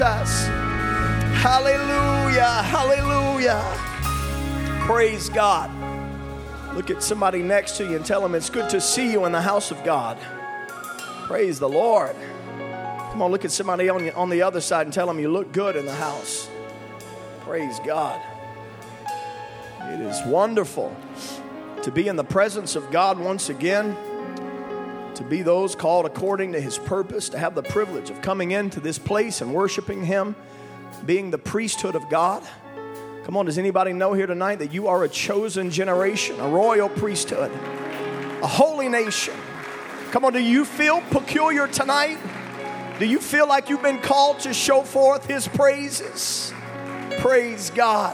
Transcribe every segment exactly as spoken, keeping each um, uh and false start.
us. Hallelujah, hallelujah. Praise God. Look at somebody next to you and tell them it's good to see you in the house of God. Praise the Lord. Come on, look at somebody on, on the other side and tell them you look good in the house. Praise God. It is wonderful to be in the presence of God once again, to be those called according to His purpose, to have the privilege of coming into this place and worshiping Him, being the priesthood of God. Come on, does anybody know here tonight that you are a chosen generation, a royal priesthood, a holy nation? Come on, do you feel peculiar tonight? Do you feel like you've been called to show forth His praises? Praise God.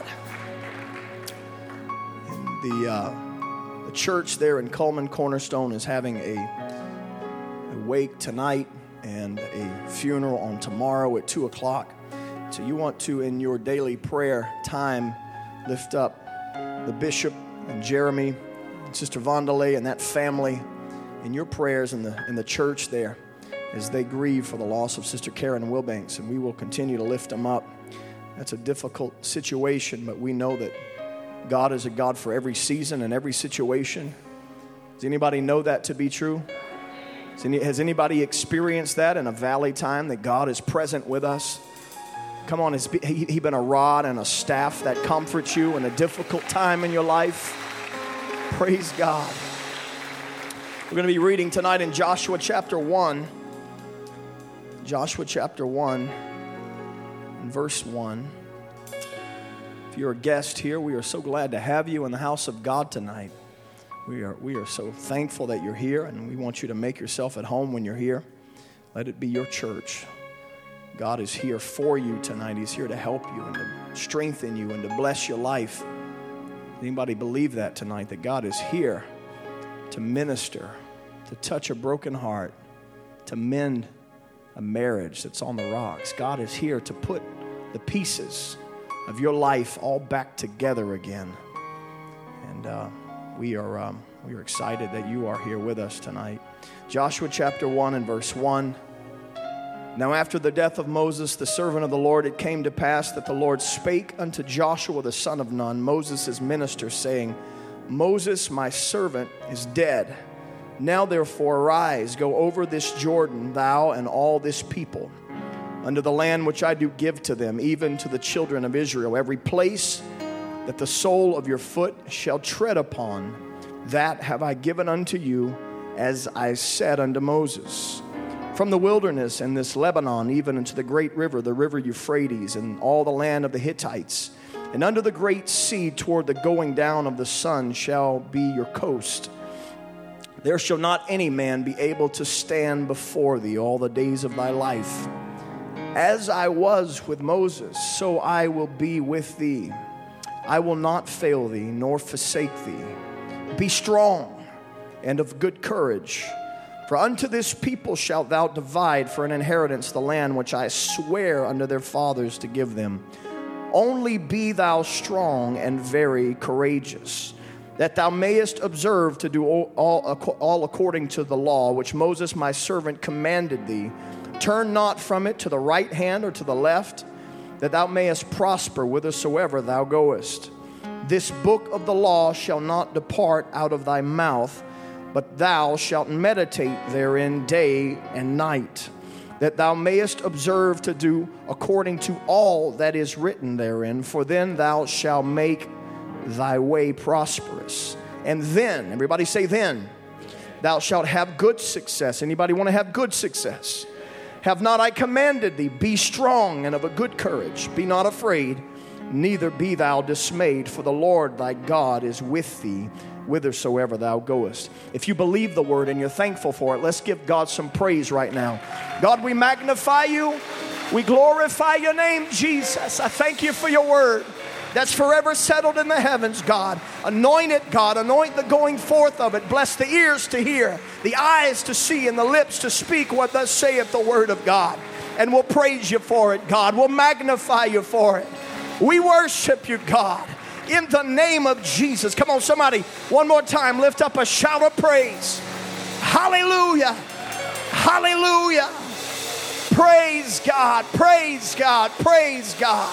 And the, uh, the church there in Coleman Cornerstone is having a, a wake tonight and a funeral on tomorrow at two o'clock. So you want to, in your daily prayer time, lift up the bishop and Jeremy and Sister Vondelay and that family in your prayers in the in the church there as they grieve for the loss of Sister Karen Wilbanks. And we will continue to lift them up. That's a difficult situation, but we know that God is a God for every season and every situation. Does anybody know that to be true? Has anybody experienced that in a valley time, that God is present with us? Come on, has he, he been a rod and a staff that comforts you in a difficult time in your life? Praise God. We're going to be reading tonight in Joshua chapter one. Joshua chapter one and verse one. If you're a guest here, we are so glad to have you in the house of God tonight. We are, we are so thankful that you're here, and we want you to make yourself at home when you're here. Let it be your church. God is here for you tonight. He's here to help you and to strengthen you and to bless your life. Anybody believe that tonight, that God is here to minister, to touch a broken heart, to mend a marriage that's on the rocks? God is here to put the pieces of your life all back together again. And uh, we are um, we are excited that you are here with us tonight. Joshua chapter one and verse one. Now after the death of Moses, the servant of the Lord, it came to pass that the Lord spake unto Joshua the son of Nun, Moses' minister, saying, Moses, my servant, is dead. Now therefore arise, go over this Jordan, thou and all this people, unto the land which I do give to them, even to the children of Israel. Every place that the sole of your foot shall tread upon, that have I given unto you, as I said unto Moses. From the wilderness and this Lebanon, even unto the great river, the river Euphrates, and all the land of the Hittites, and under the great sea toward the going down of the sun shall be your coast. There shall not any man be able to stand before thee all the days of thy life. As I was with Moses, so I will be with thee. I will not fail thee, nor forsake thee. Be strong and of good courage. For unto this people shalt thou divide for an inheritance the land which I swear unto their fathers to give them. Only be thou strong and very courageous, that thou mayest observe to do all, all, all according to the law which Moses my servant commanded thee. Turn not from it to the right hand or to the left, that thou mayest prosper whithersoever thou goest. This book of the law shall not depart out of thy mouth, but thou shalt meditate therein day and night, that thou mayest observe to do according to all that is written therein, for then thou shalt make thy way prosperous. And then, everybody say then, thou shalt have good success. Anybody want to have good success? Have not I commanded thee, be strong and of a good courage. Be not afraid, neither be thou dismayed, for the Lord thy God is with thee, whithersoever thou goest. If you believe the word and you're thankful for it, let's give God some praise right now. God, we magnify you. We glorify your name, Jesus. I thank you for your word that's forever settled in the heavens, God. Anoint it, God. Anoint the going forth of it. Bless the ears to hear, the eyes to see, and the lips to speak what thus saith the word of God. And we'll praise you for it, God. We'll magnify you for it. We worship you, God, in the name of Jesus. Come on, somebody, one more time, lift up a shout of praise. Hallelujah. Hallelujah. Praise God, praise God, praise God.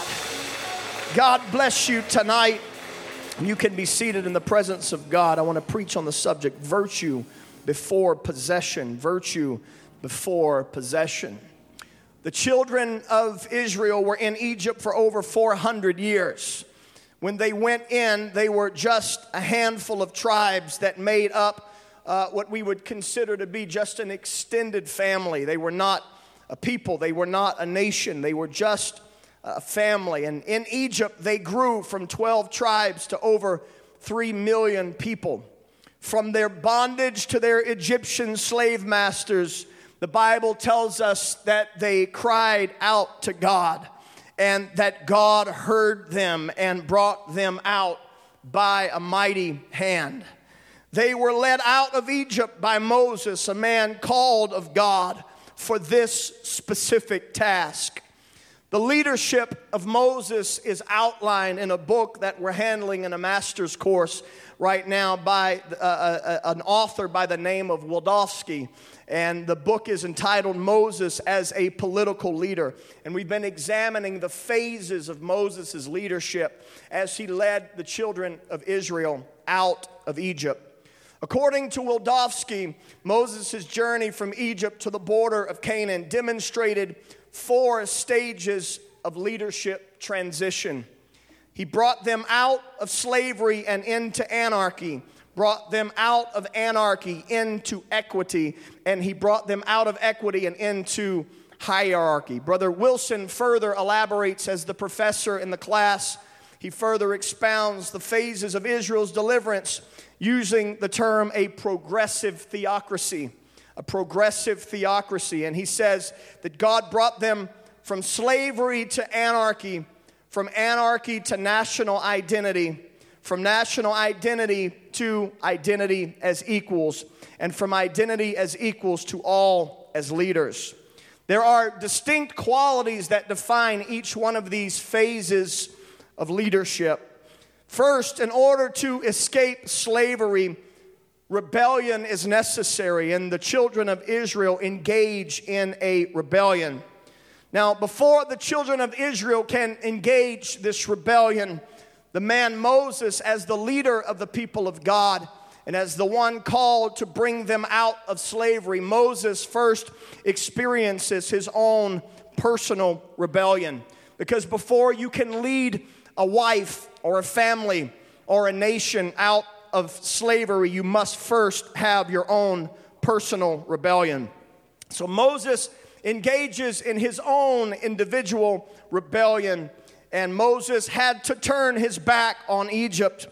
God bless you tonight. You can be seated in the presence of God. I want to preach on the subject, virtue before possession. Virtue before possession. The children of Israel were in Egypt for over four hundred years. When they went in, they were just a handful of tribes that made up uh, what we would consider to be just an extended family. They were not a people. They were not a nation. They were just a family. And in Egypt, they grew from twelve tribes to over three million people. From their bondage to their Egyptian slave masters, the Bible tells us that they cried out to God and that God heard them and brought them out by a mighty hand. They were led out of Egypt by Moses, a man called of God for this specific task. The leadership of Moses is outlined in a book that we're handling in a master's course right now by uh, uh, an author by the name of Wildofsky. And the book is entitled Moses as a Political Leader. And we've been examining the phases of Moses' leadership as he led the children of Israel out of Egypt. According to Wildofsky, Moses' journey from Egypt to the border of Canaan demonstrated four stages of leadership transition. He brought them out of slavery and into anarchy, brought them out of anarchy into equity, and he brought them out of equity and into hierarchy. Brother Wilson further elaborates as the professor in the class. He further expounds the phases of Israel's deliverance using the term a progressive theocracy. A progressive theocracy. And he says that God brought them from slavery to anarchy, from anarchy to national identity, from national identity to identity as equals, and from identity as equals to all as leaders. There are distinct qualities that define each one of these phases of leadership. First, in order to escape slavery, rebellion is necessary, and the children of Israel engage in a rebellion. Now, before the children of Israel can engage this rebellion, the man Moses, as the leader of the people of God, and as the one called to bring them out of slavery, Moses first experiences his own personal rebellion. Because before you can lead a wife or a family or a nation out of slavery, you must first have your own personal rebellion. So Moses engages in his own individual rebellion, and Moses had to turn his back on Egypt.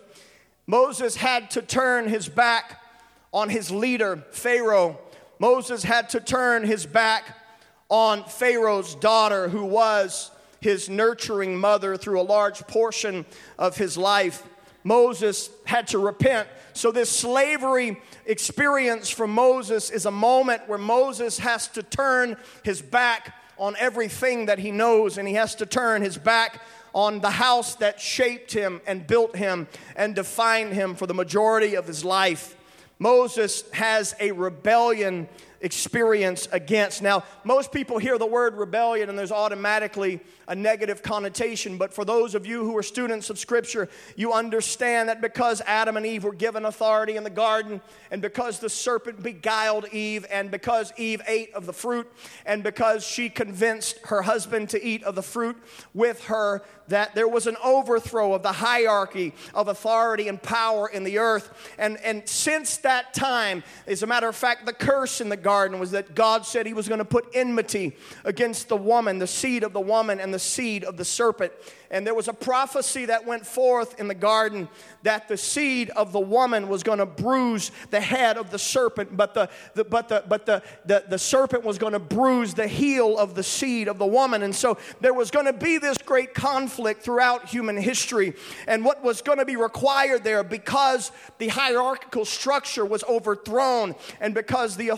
Moses had to turn his back on his leader, Pharaoh. Moses had to turn his back on Pharaoh's daughter, who was his nurturing mother through a large portion of his life. Moses had to repent. So this slavery experience for Moses is a moment where Moses has to turn his back on everything that he knows, and he has to turn his back on the house that shaped him and built him and defined him for the majority of his life. Moses has a rebellion experience against. Now, most people hear the word rebellion and there's automatically a negative connotation, but for those of you who are students of Scripture, you understand that because Adam and Eve were given authority in the garden, and because the serpent beguiled Eve, and because Eve ate of the fruit, and because she convinced her husband to eat of the fruit with her, that there was an overthrow of the hierarchy of authority and power in the earth. And, and since that time, as a matter of fact, the curse in the garden was that God said he was going to put enmity against the woman, the seed of the woman, and the seed of the serpent. And there was a prophecy that went forth in the garden that the seed of the woman was going to bruise the head of the serpent, but the, the but the but the, the the serpent was going to bruise the heel of the seed of the woman. And so there was going to be this great conflict throughout human history. And what was going to be required there, because the hierarchical structure was overthrown and because the authority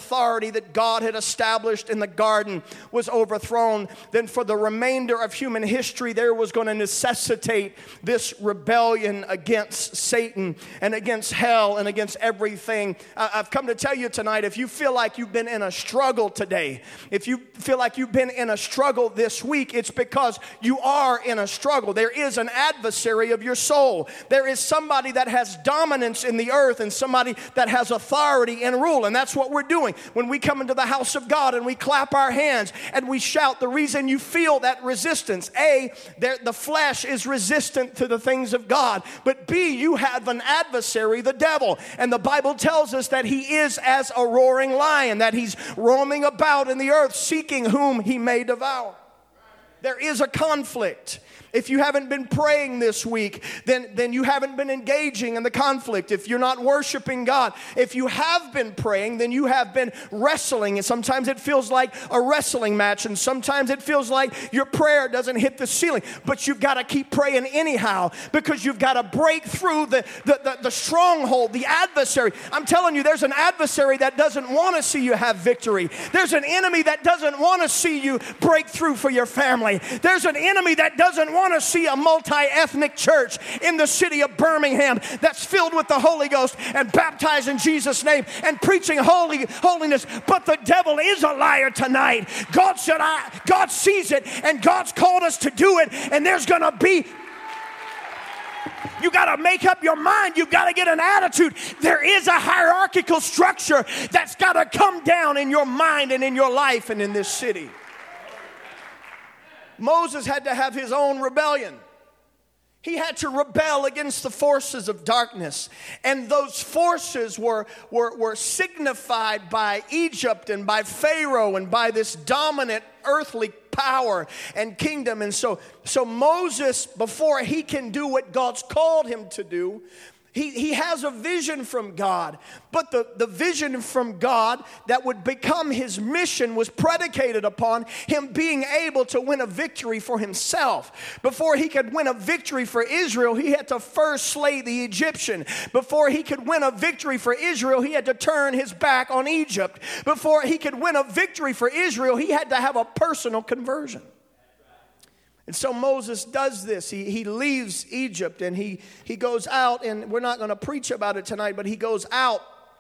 authority that God had established in the garden was overthrown, then for the remainder of human history, there was going to necessitate this rebellion against Satan and against hell and against everything. I've come to tell you tonight, if you feel like you've been in a struggle today, if you feel like you've been in a struggle this week, it's because you are in a struggle. There is an adversary of your soul. There is somebody that has dominance in the earth and somebody that has authority and rule. And that's what we're doing when we come into the house of God and we clap our hands and we shout. The reason you feel that resistance, A, there, the flesh is resistant to the things of God. But B, you have an adversary, the devil. And the Bible tells us that he is as a roaring lion, that he's roaming about in the earth seeking whom he may devour. There is a conflict. If you haven't been praying this week, then, then you haven't been engaging in the conflict. If you're not worshiping God, if you have been praying, then you have been wrestling. And sometimes it feels like a wrestling match, and sometimes it feels like your prayer doesn't hit the ceiling. But you've got to keep praying anyhow, because you've got to break through the, the, the, the stronghold, the adversary. I'm telling you, there's an adversary that doesn't want to see you have victory. There's an enemy that doesn't want to see you break through for your family. There's an enemy that doesn't want to see a multi-ethnic church in the city of Birmingham that's filled with the Holy Ghost and baptized in Jesus' name and preaching holy holiness. But the devil is a liar tonight. God said, I, God sees it, and God's called us to do it, and there's going to be... You got to make up your mind. You got to get an attitude. There is a hierarchical structure that's got to come down in your mind and in your life and in this city. Moses had to have his own rebellion. He had to rebel against the forces of darkness. And those forces were, were, were signified by Egypt and by Pharaoh and by this dominant earthly power and kingdom. And so, so Moses, before he can do what God's called him to do, He, he has a vision from God, but the, the vision from God that would become his mission was predicated upon him being able to win a victory for himself. Before he could win a victory for Israel, he had to first slay the Egyptian. Before he could win a victory for Israel, he had to turn his back on Egypt. Before he could win a victory for Israel, he had to have a personal conversion. And so Moses does this. He, he leaves Egypt and he, he goes out, and we're not going to preach about it tonight, but he goes out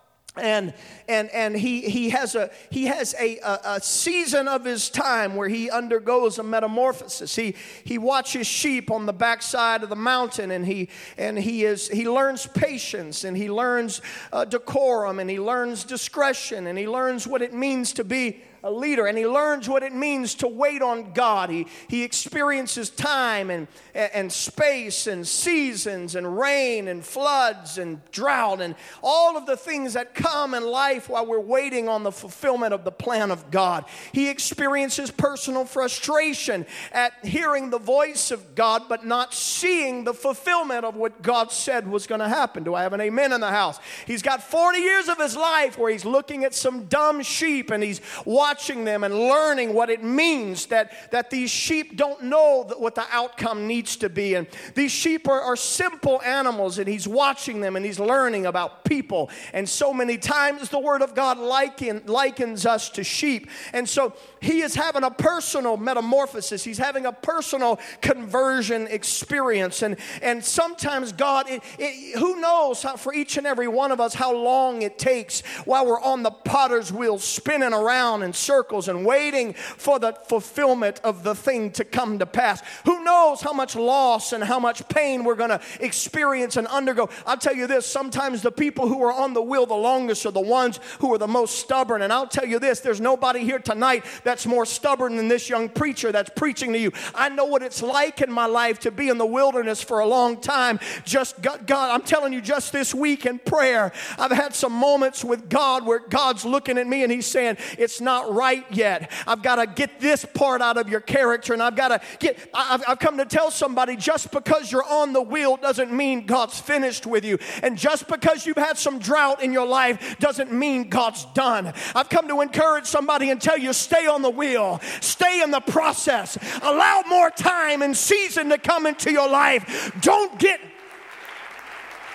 and and and he he has a he has a, a, a season of his time where he undergoes a metamorphosis. He he watches sheep on the backside of the mountain, and he and he is he learns patience, and he learns uh, decorum, and he learns discretion, and he learns what it means to be a leader, and he learns what it means to wait on God. He, he experiences time and, and space and seasons and rain and floods and drought and all of the things that come in life while we're waiting on the fulfillment of the plan of God. He experiences personal frustration at hearing the voice of God but not seeing the fulfillment of what God said was going to happen. Do I have an amen in the house? He's got forty years of his life where he's looking at some dumb sheep, and he's watching watching them and learning what it means that, that these sheep don't know that what the outcome needs to be. And these sheep are, are simple animals, and he's watching them and he's learning about people. And so many times the Word of God liken, likens us to sheep. And so he is having a personal metamorphosis. He's having a personal conversion experience. And, and sometimes God, it, it, who knows how, for each and every one of us, how long it takes while we're on the potter's wheel spinning around in circles and waiting for the fulfillment of the thing to come to pass. Who knows how much loss and how much pain we're going to experience and undergo. I'll tell you this, sometimes the people who are on the wheel the longest are the ones who are the most stubborn. And I'll tell you this, there's nobody here tonight that's more stubborn than this young preacher that's preaching to you. I know what it's like in my life to be in the wilderness for a long time. Just God, God, I'm telling you, just this week in prayer, I've had some moments with God where God's looking at me and he's saying, it's not right yet. I've got to get this part out of your character, and I've got to get, I've, I've come to tell somebody, just because you're on the wheel doesn't mean God's finished with you. And just because you've had some drought in your life doesn't mean God's done. I've come to encourage somebody and tell you, stay on the wheel. Stay in the process. Allow more time and season to come into your life. Don't get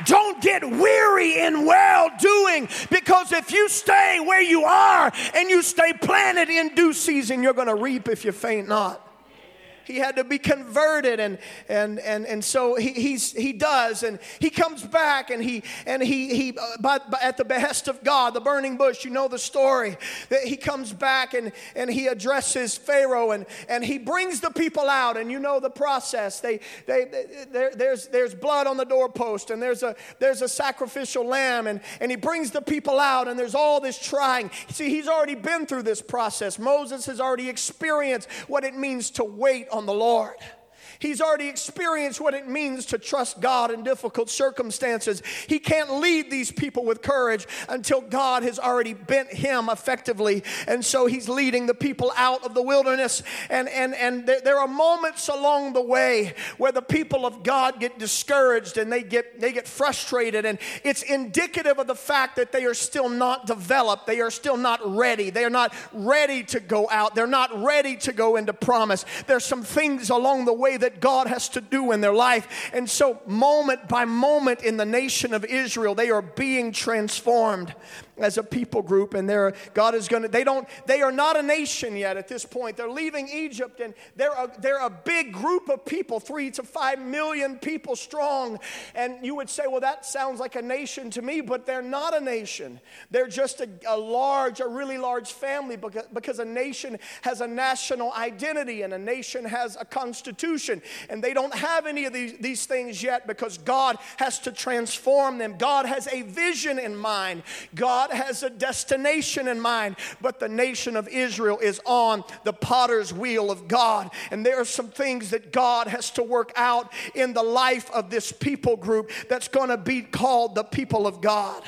Don't get weary in well-doing, because if you stay where you are and you stay planted in due season, you're going to reap if you faint not. He had to be converted, and and and and so he he's he does, and he comes back, and he and he he uh, by, by, at the behest of God, the burning bush. You know the story. That he comes back and and he addresses Pharaoh, and and he brings the people out, and you know the process. They they, they there, there's there's blood on the doorpost, and there's a there's a sacrificial lamb, and and he brings the people out, and there's all this trying. See, he's already been through this process. Moses has already experienced what it means to wait on on the Lord. He's already experienced what it means to trust God in difficult circumstances. He can't lead these people with courage until God has already bent him effectively. And so he's leading the people out of the wilderness. And, and, and there, there are moments along the way where the people of God get discouraged and they get, they get frustrated. And it's indicative of the fact that they are still not developed. They are still not ready. They are not ready to go out. They're not ready to go into promise. There's some things along the way that God has to do in their life. And so moment by moment in the nation of Israel, they are being transformed as a people group, and they're, God is going to, they don't, they are not a nation yet at this point. They're leaving Egypt, and they're a, they're a big group of people, three to five million people strong. And you would say, well, that sounds like a nation to me, but they're not a nation. They're just a, a large, a really large family, because, because a nation has a national identity, and a nation has a constitution, and they don't have any of these, these things yet, because God has to transform them. God has a vision in mind. God has a destination in mind, but the nation of Israel is on the potter's wheel of God, and there are some things that God has to work out in the life of this people group that's going to be called the people of God.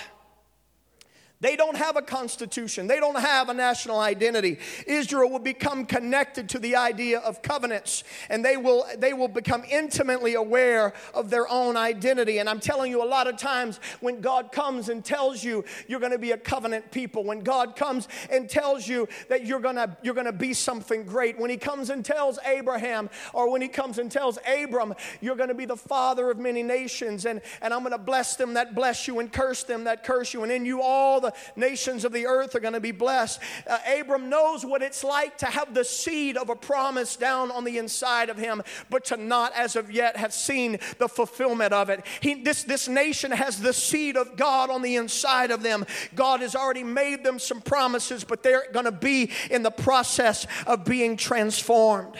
They don't have a constitution. They don't have a national identity. Israel will become connected to the idea of covenants, and they will they will become intimately aware of their own identity. And I'm telling you, a lot of times when God comes and tells you you're going to be a covenant people, when God comes and tells you that you're going to you're going to be something great, when he comes and tells Abraham, or when he comes and tells Abram, you're going to be the father of many nations, and, and I'm going to bless them that bless you, and curse them that curse you, and in you all the nations of the earth are going to be blessed. Uh, Abram knows what it's like to have the seed of a promise down on the inside of him, but to not as of yet have seen the fulfillment of it. He, this, this nation has the seed of God on the inside of them. God has already made them some promises, but they're going to be in the process of being transformed.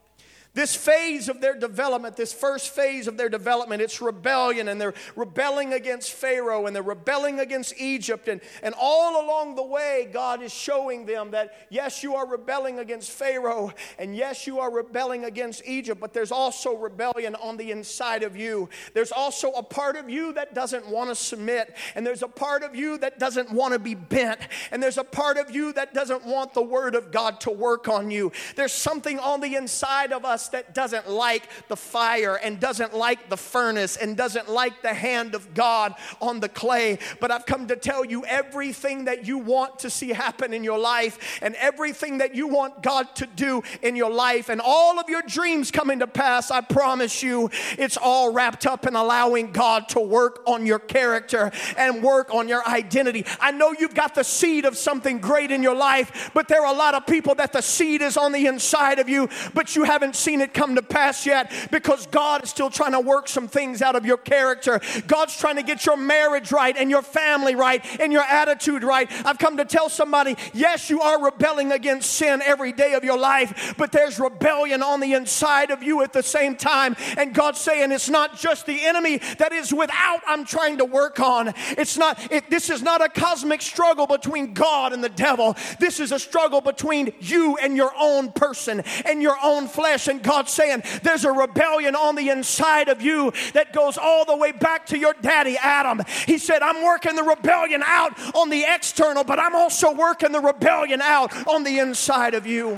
This phase of their development, this first phase of their development, it's rebellion, and they're rebelling against Pharaoh, and they're rebelling against Egypt, and, and all along the way, God is showing them that, yes, you are rebelling against Pharaoh, and yes, you are rebelling against Egypt, but there's also rebellion on the inside of you. There's also a part of you that doesn't want to submit, and there's a part of you that doesn't want to be bent, and there's a part of you that doesn't want the Word of God to work on you. There's something on the inside of us that doesn't like the fire, and doesn't like the furnace, and doesn't like the hand of God on the clay. But I've come to tell you, everything that you want to see happen in your life, and everything that you want God to do in your life, and all of your dreams coming to pass, I promise you, it's all wrapped up in allowing God to work on your character and work on your identity. I know you've got the seed of something great in your life, but there are a lot of people that the seed is on the inside of you, but you haven't seen it come to pass yet, because God is still trying to work some things out of your character. God's trying to get your marriage right, and your family right, and your attitude right. I've come to tell somebody, yes, you are rebelling against sin every day of your life, but there's rebellion on the inside of you at the same time. And God's saying, it's not just the enemy that is without I'm trying to work on. It's not, it, this is not a cosmic struggle between God and the devil. This is a struggle between you and your own person and your own flesh. And God's saying, there's a rebellion on the inside of you that goes all the way back to your daddy Adam. He said, I'm working the rebellion out on the external, but I'm also working the rebellion out on the inside of you.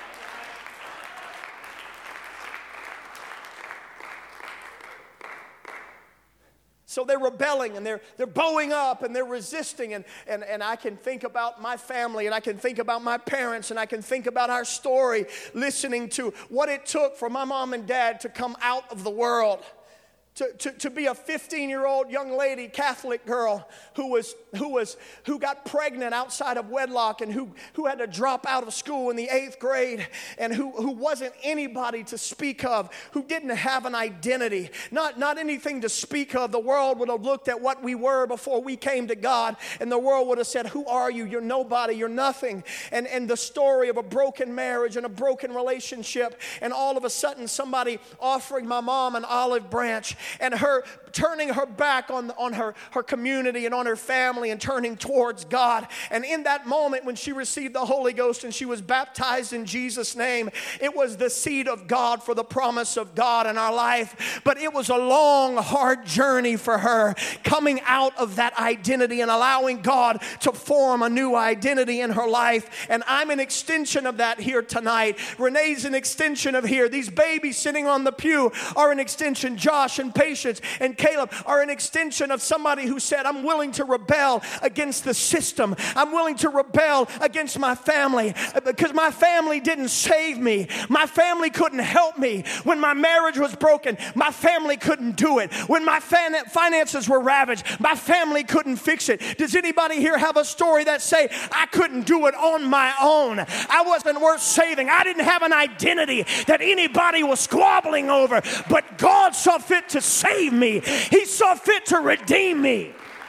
So they're rebelling, and they're they're bowing up, and they're resisting, and, and, and I can think about my family, and I can think about my parents, and I can think about our story, listening to what it took for my mom and dad to come out of the world. To, to, to be a fifteen-year-old young lady, Catholic girl, who was who was who got pregnant outside of wedlock and who, who had to drop out of school in the eighth grade and who, who wasn't anybody to speak of, who didn't have an identity, not, not anything to speak of. The world would have looked at what we were before we came to God, and the world would have said, who are you? You're nobody, you're nothing. And, and the story of a broken marriage and a broken relationship, and all of a sudden somebody offering my mom an olive branch, and her turning her back on, on her, her community and on her family and turning towards God. And in that moment when she received the Holy Ghost and she was baptized in Jesus' name, it was the seed of God for the promise of God in our life. But it was a long, hard journey for her coming out of that identity and allowing God to form a new identity in her life. And I'm an extension of that here tonight. Renee's an extension of here. These babies sitting on the pew are an extension. Josh and Patience and Caleb are an extension of somebody who said, I'm willing to rebel against the system. I'm willing to rebel against my family because my family didn't save me. My family couldn't help me. When my marriage was broken, my family couldn't do it. When my fan- finances were ravaged, my family couldn't fix it. Does anybody here have a story that say, I couldn't do it on my own? I wasn't worth saving. I didn't have an identity that anybody was squabbling over, but God saw fit to save me. He saw fit to redeem me.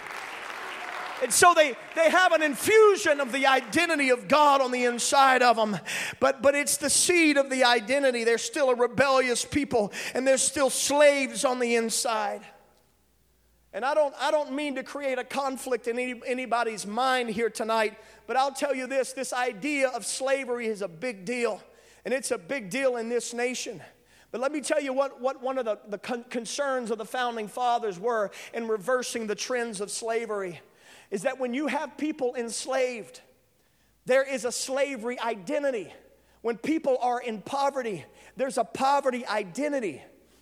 And so they, they have an infusion of the identity of God on the inside of them. But, but it's the seed of the identity. They're still a rebellious people, and they're still slaves on the inside. And I don't, I don't mean to create a conflict in any, anybody's mind here tonight, but I'll tell you this, this idea of slavery is a big deal. And it's a big deal in this nation. But let me tell you what, what one of the, the con- concerns of the founding fathers were in reversing the trends of slavery, is that when you have people enslaved, there is a slavery identity. When people are in poverty, there's a poverty identity.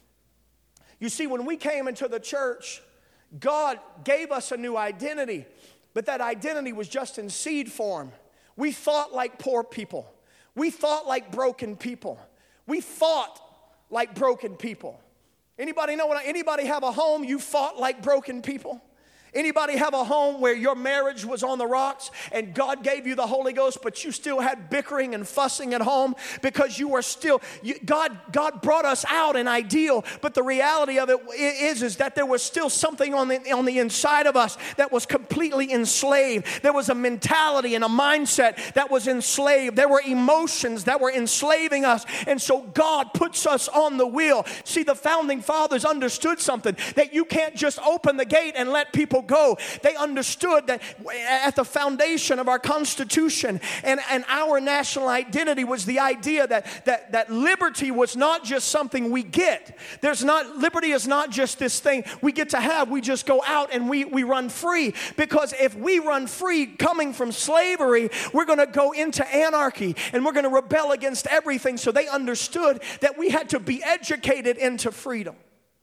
You see, when we came into the church, God gave us a new identity, but that identity was just in seed form. We thought like poor people. We thought like broken people. We fought like broken people. Anybody know what I, anybody have a home you fought like broken people? Anybody have a home where your marriage was on the rocks and God gave you the Holy Ghost, but you still had bickering and fussing at home because you were still, you, God, God brought us out an ideal, but the reality of it is, is that there was still something on the, on the inside of us that was completely enslaved. There was a mentality and a mindset that was enslaved. There were emotions that were enslaving us, and so God puts us on the wheel. See, the founding fathers understood something, that you can't just open the gate and let people go. They understood that at the foundation of our Constitution and, and our national identity was the idea that, that, that liberty was not just something we get. There's not, liberty is not just this thing we get to have. We just go out and we, we run free. Because if we run free coming from slavery, we're going to go into anarchy and we're going to rebel against everything. So they understood that we had to be educated into freedom.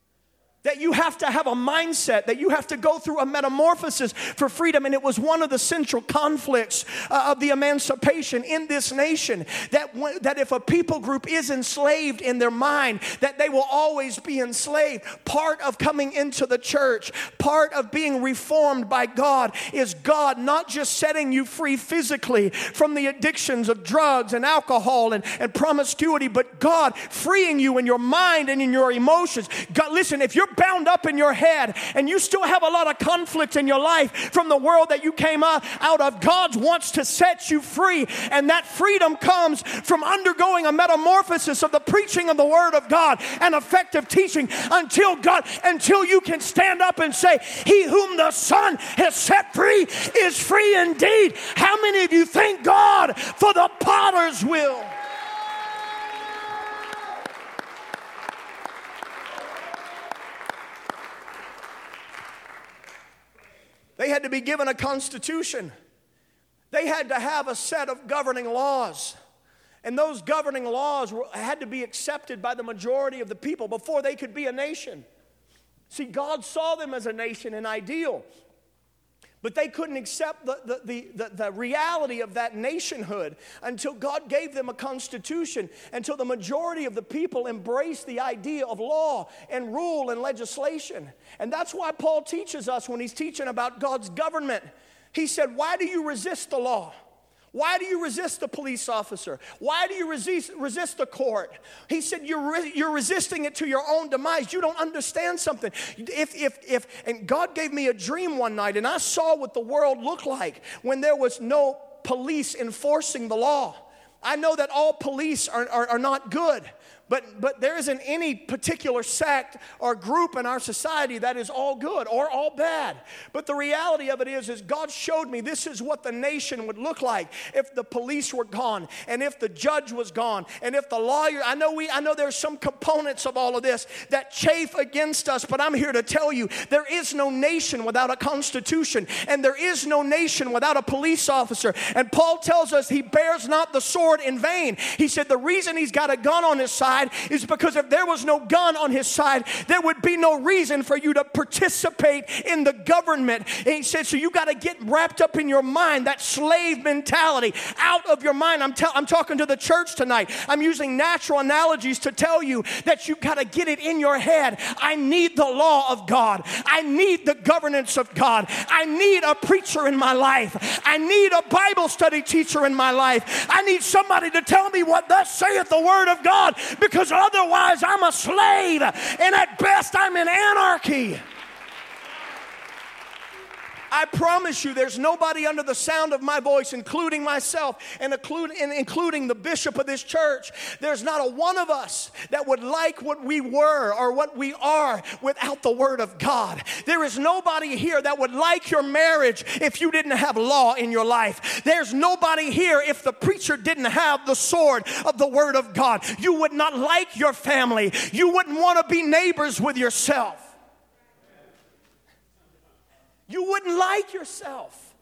That you have to have a mindset, that you have to go through a metamorphosis for freedom. And it was one of the central conflicts uh, of the emancipation in this nation. That, w- that if a people group is enslaved in their mind, that they will always be enslaved. Part of coming into the church, part of being reformed by God is God not just setting you free physically from the addictions of drugs and alcohol and, and promiscuity, but God freeing you in your mind and in your emotions. God, listen, if you're bound up in your head and you still have a lot of conflict in your life from the world that you came out, out of, God wants to set you free, and that freedom comes from undergoing a metamorphosis of the preaching of the Word of God and effective teaching until God, until you can stand up and say, he whom the Son has set free is free indeed. How many of you thank God for the potter's wheel? They had to be given a constitution. They had to have a set of governing laws. And those governing laws were, had to be accepted by the majority of the people before they could be a nation. See, God saw them as a nation and ideal. But they couldn't accept the, the, the, the, the reality of that nationhood until God gave them a constitution, until the majority of the people embraced the idea of law and rule and legislation. And that's why Paul teaches us when he's teaching about God's government. He said, why do you resist the law? Why do you resist the police officer? Why do you resist, resist the court? He said, you're, re- you're resisting it to your own demise. You don't understand something. If, if, if, and God gave me a dream one night, and I saw what the world looked like when there was no police enforcing the law. I know that all police are, are, are not good. But, but there isn't any particular sect or group in our society that is all good or all bad. But the reality of it is, is God showed me this is what the nation would look like if the police were gone, and if the judge was gone, and if the lawyer. I know we. I know there's some components of all of this that chafe against us, but I'm here to tell you there is no nation without a constitution, and there is no nation without a police officer. And Paul tells us he bears not the sword in vain. He said the reason he's got a gun on his side is because if there was no gun on his side, there would be no reason for you to participate in the government. And he said, so you got to get wrapped up in your mind, that slave mentality out of your mind. I'm, tell, I'm talking to the church tonight. I'm using natural analogies to tell you that you got to get it in your head. I need the law of God. I need the governance of God. I need a preacher in my life. I need a Bible study teacher in my life. I need somebody to tell me what thus saith the word of God, because otherwise I'm a slave, and at best I'm in anarchy. I promise you there's nobody under the sound of my voice, including myself and including the bishop of this church. There's not a one of us that would like what we were or what we are without the word of God. There is nobody here that would like your marriage if you didn't have law in your life. There's nobody here if the preacher didn't have the sword of the word of God. You would not like your family. You wouldn't want to be neighbors with yourself. You wouldn't like yourself.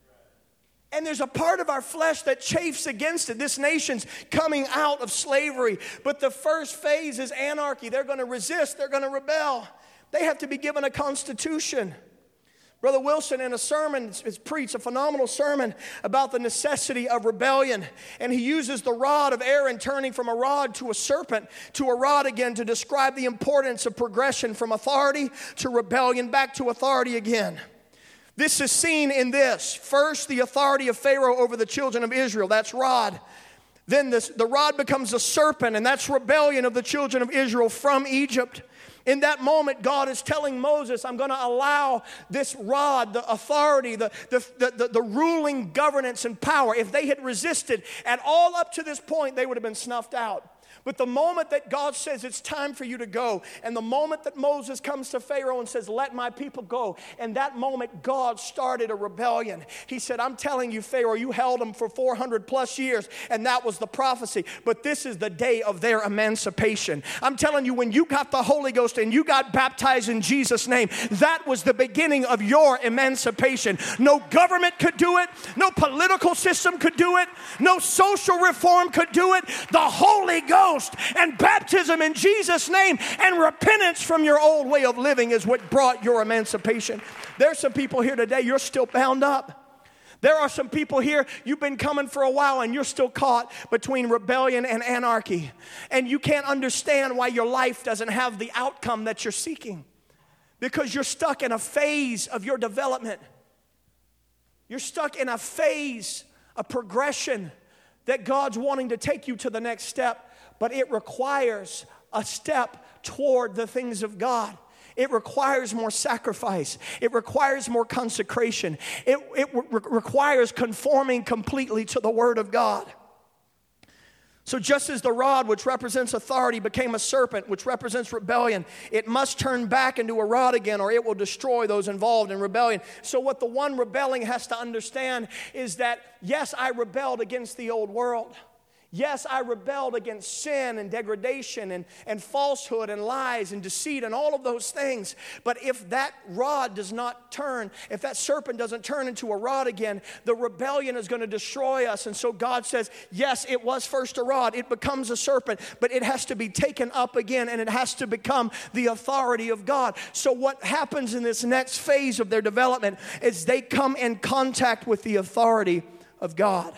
And there's a part of our flesh that chafes against it. This nation's coming out of slavery. But the first phase is anarchy. They're going to resist. They're going to rebel. They have to be given a constitution. Brother Wilson in a sermon has preached a phenomenal sermon about the necessity of rebellion. And he uses the rod of Aaron turning from a rod to a serpent to a rod again to describe the importance of progression from authority to rebellion back to authority again. This is seen in this. First, the authority of Pharaoh over the children of Israel. That's rod. Then this, the rod becomes a serpent, and that's rebellion of the children of Israel from Egypt. In that moment, God is telling Moses, I'm going to allow this rod, the authority, the, the, the, the, the ruling governance and power. If they had resisted at all up to this point, they would have been snuffed out. But the moment that God says it's time for you to go, and the moment that Moses comes to Pharaoh and says, let my people go, and that moment God started a rebellion. He said, I'm telling you, Pharaoh, you held them for four hundred plus years, and that was the prophecy. But this is the day of their emancipation. I'm telling you, when you got the Holy Ghost and you got baptized in Jesus' name, that was the beginning of your emancipation. No government could do it. No political system could do it. No social reform could do it. The Holy Ghost and baptism in Jesus' name and repentance from your old way of living is what brought your emancipation. There's some people here today, you're still bound up. There are some people here, you've been coming for a while and you're still caught between rebellion and anarchy. And you can't understand why your life doesn't have the outcome that you're seeking. Because you're stuck in a phase of your development. You're stuck in a phase, a progression that God's wanting to take you to the next step. But it requires a step toward the things of God. It requires more sacrifice. It requires more consecration. It, it re- requires conforming completely to the Word of God. So just as the rod, which represents authority, became a serpent, which represents rebellion, it must turn back into a rod again, or it will destroy those involved in rebellion. So what the one rebelling has to understand is that, yes, I rebelled against the old world. Yes, I rebelled against sin and degradation and, and falsehood and lies and deceit and all of those things. But if that rod does not turn, if that serpent doesn't turn into a rod again, the rebellion is going to destroy us. And so God says, yes, it was first a rod. It becomes a serpent, but it has to be taken up again, and it has to become the authority of God. So what happens in this next phase of their development is they come in contact with the authority of God.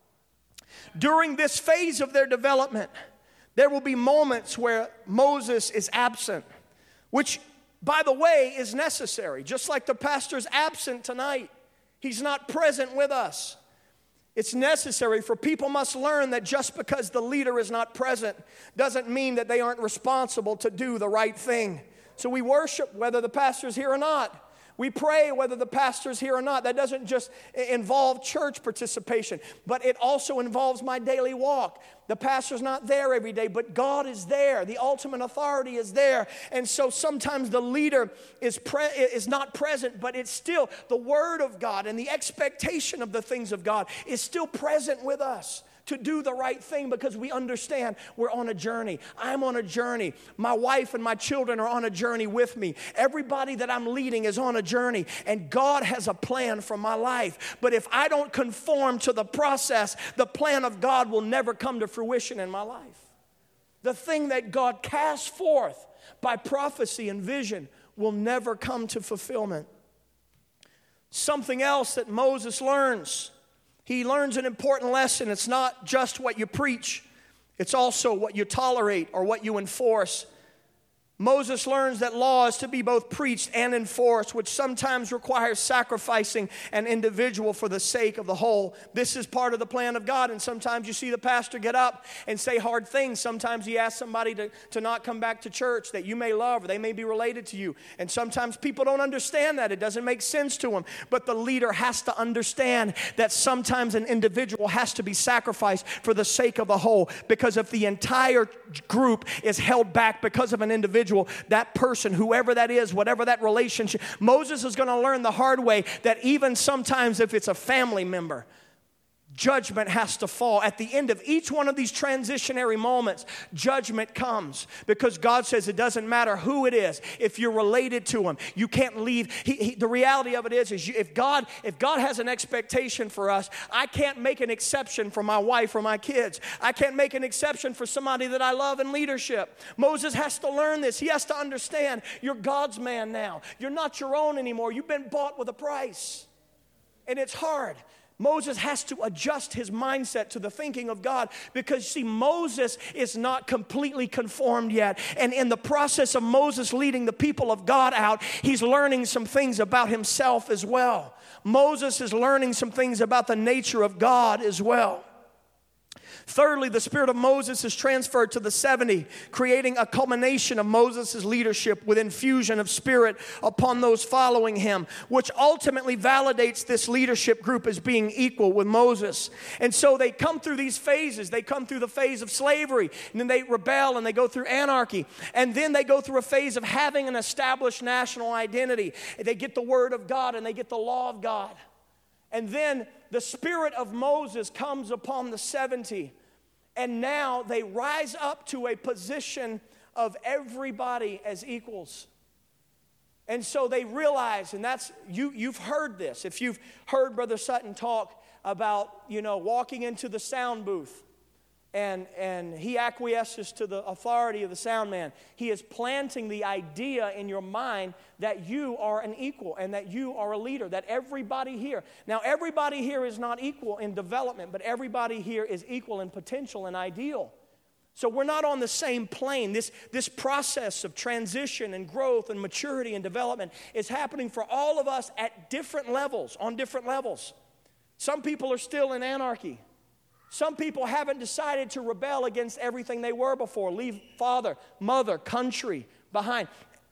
During this phase of their development, there will be moments where Moses is absent, which, by the way, is necessary. Just like the pastor's absent tonight, he's not present with us. It's necessary, for people must learn that just because the leader is not present doesn't mean that they aren't responsible to do the right thing. So we worship whether the pastor's here or not. We pray whether the pastor's here or not. That doesn't just involve church participation, but it also involves my daily walk. The pastor's not there every day, but God is there. The ultimate authority is there. And so sometimes the leader is pre- is not present, but it's still the Word of God and the expectation of the things of God is still present with us to do the right thing, because we understand we're on a journey. I'm on a journey. My wife and my children are on a journey with me. Everybody that I'm leading is on a journey, and God has a plan for my life. But if I don't conform to the process, the plan of God will never come to fruition in my life. The thing that God casts forth by prophecy and vision will never come to fulfillment. Something else that Moses learns. He learns an important lesson. It's not just what you preach. It's also what you tolerate or what you enforce. Moses learns that law is to be both preached and enforced, which sometimes requires sacrificing an individual for the sake of the whole. This is part of the plan of God, and sometimes you see the pastor get up and say hard things. Sometimes he asks somebody to, to not come back to church that you may love, or they may be related to you. And sometimes people don't understand that. It doesn't make sense to them. But the leader has to understand that sometimes an individual has to be sacrificed for the sake of the whole. Because if the entire group is held back because of an individual, that person, whoever that is, whatever that relationship, Moses is going to learn the hard way that even sometimes if it's a family member, judgment has to fall. At the end of each one of these transitionary moments, judgment comes, because God says it doesn't matter who it is. If you're related to him, you can't leave. He, he, the reality of it is, is you, if God, if God has an expectation for us, I can't make an exception for my wife or my kids. I can't make an exception for somebody that I love in leadership. Moses has to learn this. He has to understand you're God's man now. You're not your own anymore. You've been bought with a price. And it's hard. Moses has to adjust his mindset to the thinking of God, because, see, Moses is not completely conformed yet. And in the process of Moses leading the people of God out, he's learning some things about himself as well. Moses is learning some things about the nature of God as well. Thirdly, the spirit of Moses is transferred to the seventy, creating a culmination of Moses' leadership with infusion of spirit upon those following him, which ultimately validates this leadership group as being equal with Moses. And so they come through these phases. They come through the phase of slavery, and then they rebel, and they go through anarchy. And then they go through a phase of having an established national identity. They get the word of God, and they get the law of God. And then the spirit of Moses comes upon the seventy, and now they rise up to a position of everybody as equals. And so they realize, and that's, you, you've heard this. If you've heard Brother Sutton talk about, you know, walking into the sound booth, and, and he acquiesces to the authority of the sound man, he is planting the idea in your mind that you are an equal and that you are a leader, that everybody here. Now, everybody here is not equal in development, but everybody here is equal in potential and ideal. So we're not on the same plane. This, this process of transition and growth and maturity and development is happening for all of us at different levels, on different levels. Some people are still in anarchy. Some people haven't decided to rebel against everything they were before, leave father, mother, country behind.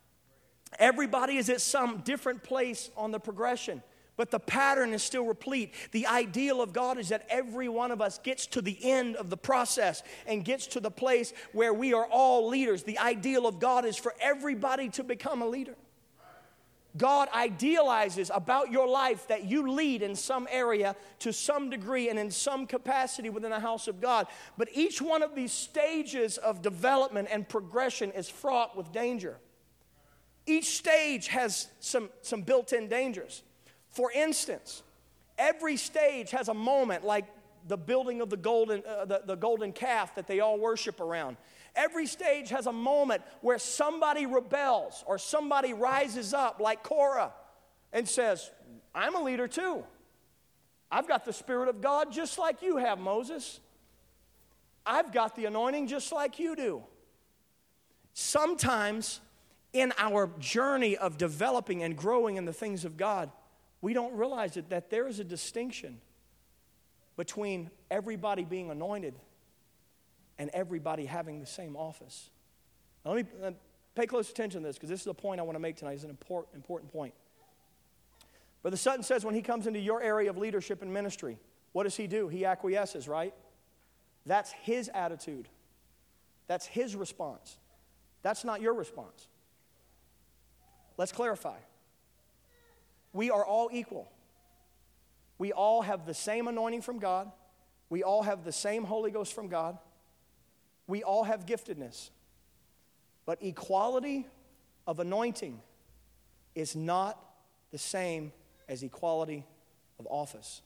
Everybody is at some different place on the progression, but the pattern is still replete. The ideal of God is that every one of us gets to the end of the process and gets to the place where we are all leaders. The ideal of God is for everybody to become a leader. God idealizes about your life that you lead in some area to some degree and in some capacity within the house of God. But each one of these stages of development and progression is fraught with danger. Each stage has some, some built-in dangers. For instance, every stage has a moment like the building of the golden, uh, the, the golden calf that they all worship around. Every stage has a moment where somebody rebels or somebody rises up like Korah and says, I'm a leader too. I've got the Spirit of God just like you have, Moses. I've got the anointing just like you do. Sometimes in our journey of developing and growing in the things of God, we don't realize it, that there is a distinction between everybody being anointed and everybody having the same office. Now let me uh, pay close attention to this, because this is a point I want to make tonight. It's an important, important point. Brother Sutton says when he comes into your area of leadership and ministry, what does he do? He acquiesces, right? That's his attitude. That's his response. That's not your response. Let's clarify. We are all equal. We all have the same anointing from God. We all have the same Holy Ghost from God. We all have giftedness. But equality of anointing is not the same as equality of office.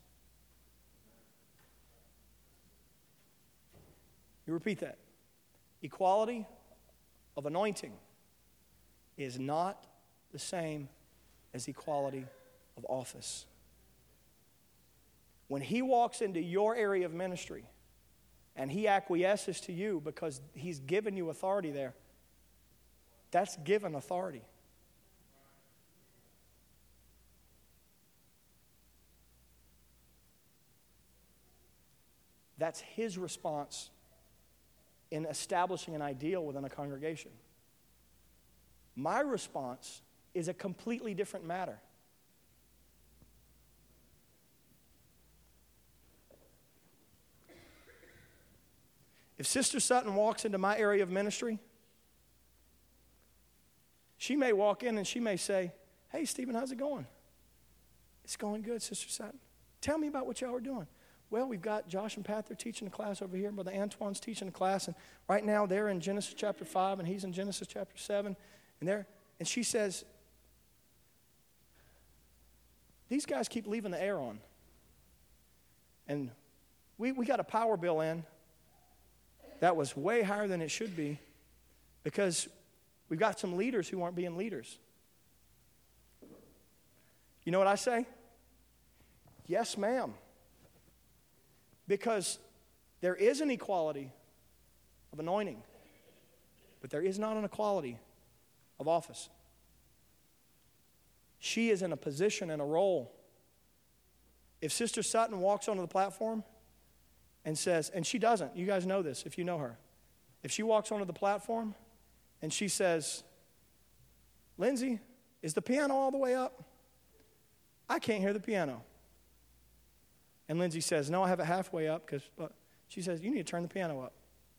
You repeat that. Equality of anointing is not the same as equality of office. When he walks into your area of ministry and he acquiesces to you because he's given you authority there, that's given authority. That's his response in establishing an ideal within a congregation. My response is a completely different matter. If Sister Sutton walks into my area of ministry, she may walk in and she may say, hey, Stephen, how's it going? It's going good, Sister Sutton. Tell me about what y'all are doing. Well, we've got Josh and Pat, they're teaching a class over here. Brother Antoine's teaching a class. And right now they're in Genesis chapter five and he's in Genesis chapter seven. And, they're, and she says, these guys keep leaving the air on. And we, we got a power bill in that was way higher than it should be because we've got some leaders who aren't being leaders. You know what I say? Yes, ma'am. Because there is an equality of anointing, but there is not an equality of office. She is in a position and a role. If Sister Sutton walks onto the platform and says, and she doesn't, you guys know this if you know her. If she walks onto the platform and she says, Lindsay, is the piano all the way up? I can't hear the piano. And Lindsay says, no, I have it halfway up because she says, you need to turn the piano up.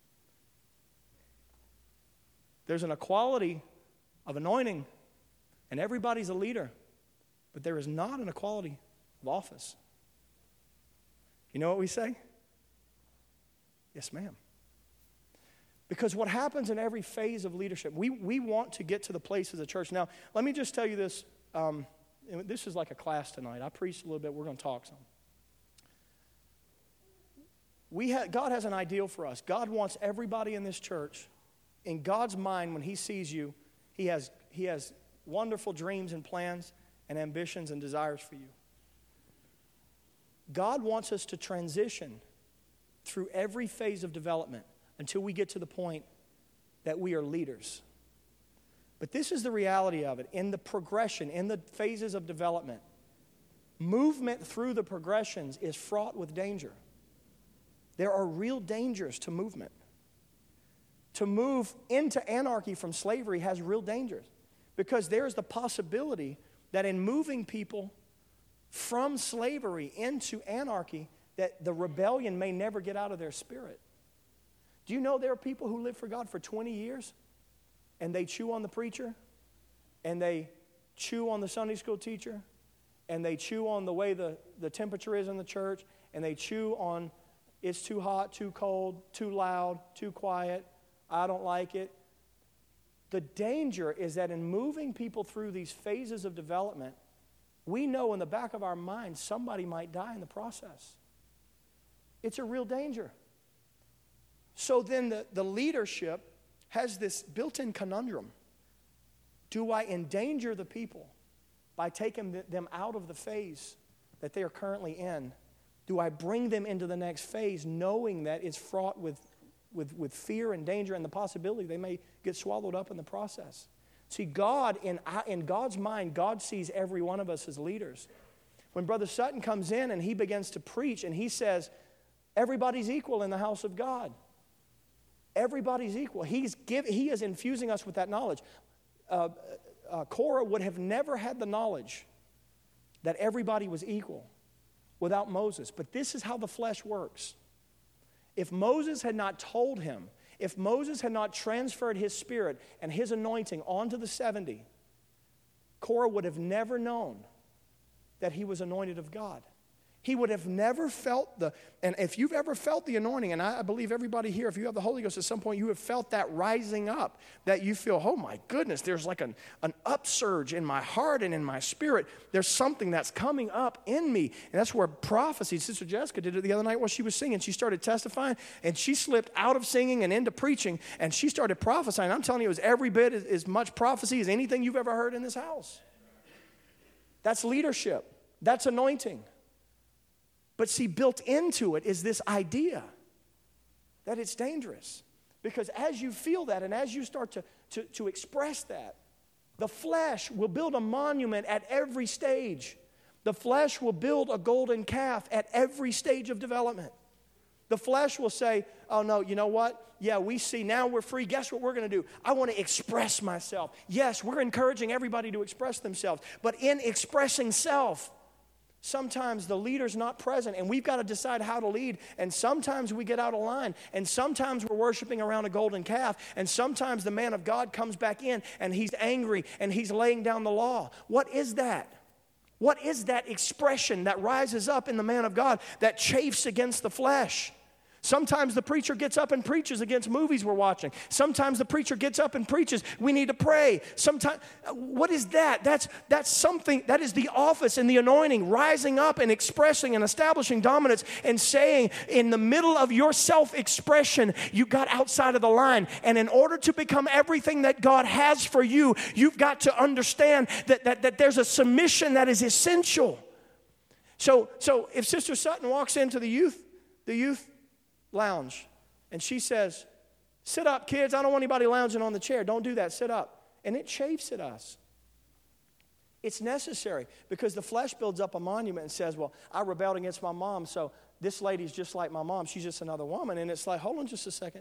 There's an equality of anointing, and everybody's a leader, but there is not an equality of office. You know what we say? Yes, ma'am. Because what happens in every phase of leadership, we, we want to get to the place as a church. Now, let me just tell you this. Um, this is like a class tonight. I preached a little bit. We're going to talk some. We ha- God has an ideal for us. God wants everybody in this church. In God's mind, when he sees you, he has, he has wonderful dreams and plans and ambitions and desires for you. God wants us to transition through every phase of development until we get to the point that we are leaders. But this is the reality of it. In the progression, in the phases of development, movement through the progressions is fraught with danger. There are real dangers to movement. To move into anarchy from slavery has real dangers because there's the possibility that in moving people from slavery into anarchy, that the rebellion may never get out of their spirit. Do you know there are people who live for God for twenty years and they chew on the preacher and they chew on the Sunday school teacher, and they chew on the way the, the temperature is in the church, and they chew on it's too hot, too cold, too loud, too quiet, I don't like it. The danger is that in moving people through these phases of development, we know in the back of our mind somebody might die in the process. It's a real danger. So then the, the leadership has this built-in conundrum. Do I endanger the people by taking them out of the phase that they are currently in? Do I bring them into the next phase knowing that it's fraught with, with, with fear and danger and the possibility they may get swallowed up in the process? See, God, in, in God's mind, God sees every one of us as leaders. When Brother Sutton comes in and he begins to preach and he says, everybody's equal in the house of God. Everybody's equal. He's give, he is infusing us with that knowledge. Uh, uh, Korah would have never had the knowledge that everybody was equal without Moses. But this is how the flesh works. If Moses had not told him, if Moses had not transferred his spirit and his anointing onto the seventy, Korah would have never known that he was anointed of God. He would have never felt the, and if you've ever felt the anointing, and I believe everybody here, if you have the Holy Ghost at some point, you have felt that rising up, that you feel, oh my goodness, there's like an, an upsurge in my heart and in my spirit. There's something that's coming up in me. And that's where prophecy, Sister Jessica did it the other night while she was singing. She started testifying, and she slipped out of singing and into preaching, and she started prophesying. I'm telling you, it was every bit as, as much prophecy as anything you've ever heard in this house. That's leadership. That's anointing. But see, built into it is this idea that it's dangerous. Because as you feel that and as you start to, to, to express that, the flesh will build a monument at every stage. The flesh will build a golden calf at every stage of development. The flesh will say, oh no, you know what? Yeah, we see now we're free. Guess what we're going to do? I want to express myself. Yes, we're encouraging everybody to express themselves. But in expressing self, sometimes the leader's not present, and we've got to decide how to lead. And sometimes we get out of line, and sometimes we're worshiping around a golden calf, and sometimes the man of God comes back in, and he's angry, and he's laying down the law. What is that? What is that expression that rises up in the man of God that chafes against the flesh? Sometimes the preacher gets up and preaches against movies we're watching. Sometimes the preacher gets up and preaches, we need to pray. Sometimes, what is that? That's, that's something, that is the office and the anointing, rising up and expressing and establishing dominance and saying, in the middle of your self-expression, you got outside of the line. And in order to become everything that God has for you, you've got to understand that, that, that there's a submission that is essential. So, so if Sister Sutton walks into the youth, the youth, lounge, and she says, sit up, kids, I don't want anybody lounging on the chair. Don't do that, sit up. And it chafes at us. It's necessary because the flesh builds up a monument and says, well, I rebelled against my mom, so this lady's just like my mom. She's just another woman. And it's like, hold on just a second.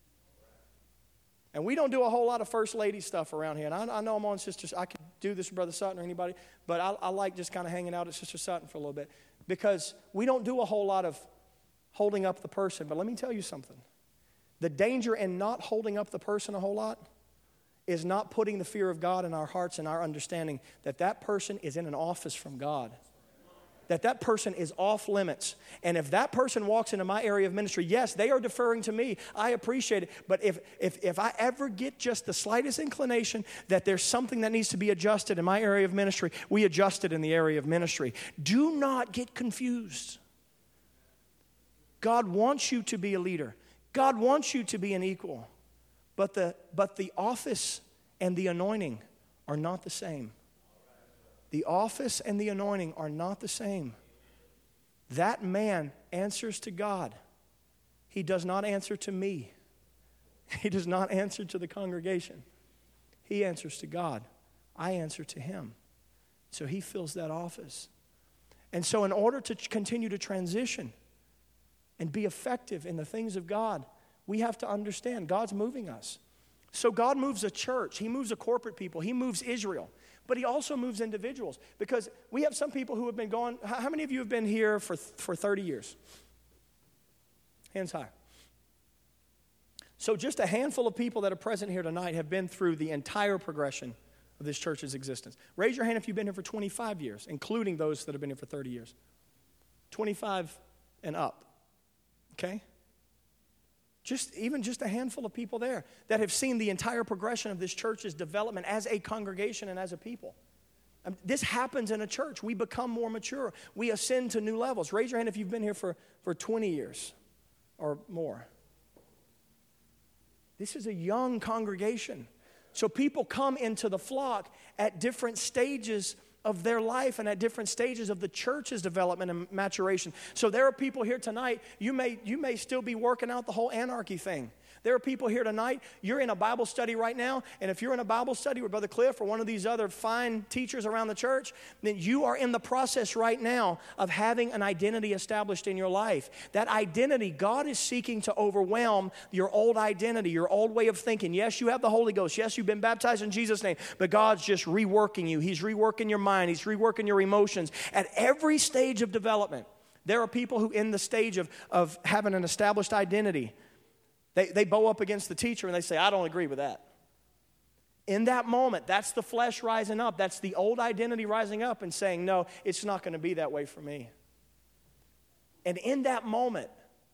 And we don't do a whole lot of first lady stuff around here. And I, I know I'm on Sister, I could do this with Brother Sutton or anybody, but I, I like just kind of hanging out at Sister Sutton for a little bit because we don't do a whole lot of holding up the person. But let me tell you something. The danger in not holding up the person a whole lot is not putting the fear of God in our hearts and our understanding that that person is in an office from God. That that person is off limits. And if that person walks into my area of ministry, yes, they are deferring to me. I appreciate it. But if, if, if I ever get just the slightest inclination that there's something that needs to be adjusted in my area of ministry, we adjust it in the area of ministry. Do not get confused. God wants you to be a leader. God wants you to be an equal. But the, but the office and the anointing are not the same. The office and the anointing are not the same. That man answers to God. He does not answer to me. He does not answer to the congregation. He answers to God. I answer to him. So he fills that office. And so in order to continue to transition and be effective in the things of God, we have to understand God's moving us. So God moves a church. He moves a corporate people. He moves Israel. But he also moves individuals. Because we have some people who have been gone. How many of you have been here for, for thirty years? Hands high. So just a handful of people that are present here tonight have been through the entire progression of this church's existence. Raise your hand if you've been here for twenty-five years, including those that have been here for thirty years. twenty-five and up, okay? Just even just a handful of people there that have seen the entire progression of this church's development as a congregation and as a people. I mean, this happens in a church. We become more mature. We ascend to new levels. Raise your hand if you've been here for, for twenty years or more. This is a young congregation. So people come into the flock at different stages of their life and at different stages of the church's development and maturation. So there are people here tonight, you may, you may still be working out the whole anarchy thing. There are people here tonight, you're in a Bible study right now, and if you're in a Bible study with Brother Cliff or one of these other fine teachers around the church, then you are in the process right now of having an identity established in your life. That identity, God is seeking to overwhelm your old identity, your old way of thinking. Yes, you have the Holy Ghost. Yes, you've been baptized in Jesus' name, but God's just reworking you. He's reworking your mind. He's reworking your emotions. At every stage of development, there are people who in the stage of, of having an established identity, They, they bow up against the teacher and they say, I don't agree with that. In that moment, that's the flesh rising up. That's the old identity rising up and saying, no, it's not going to be that way for me. And in that moment,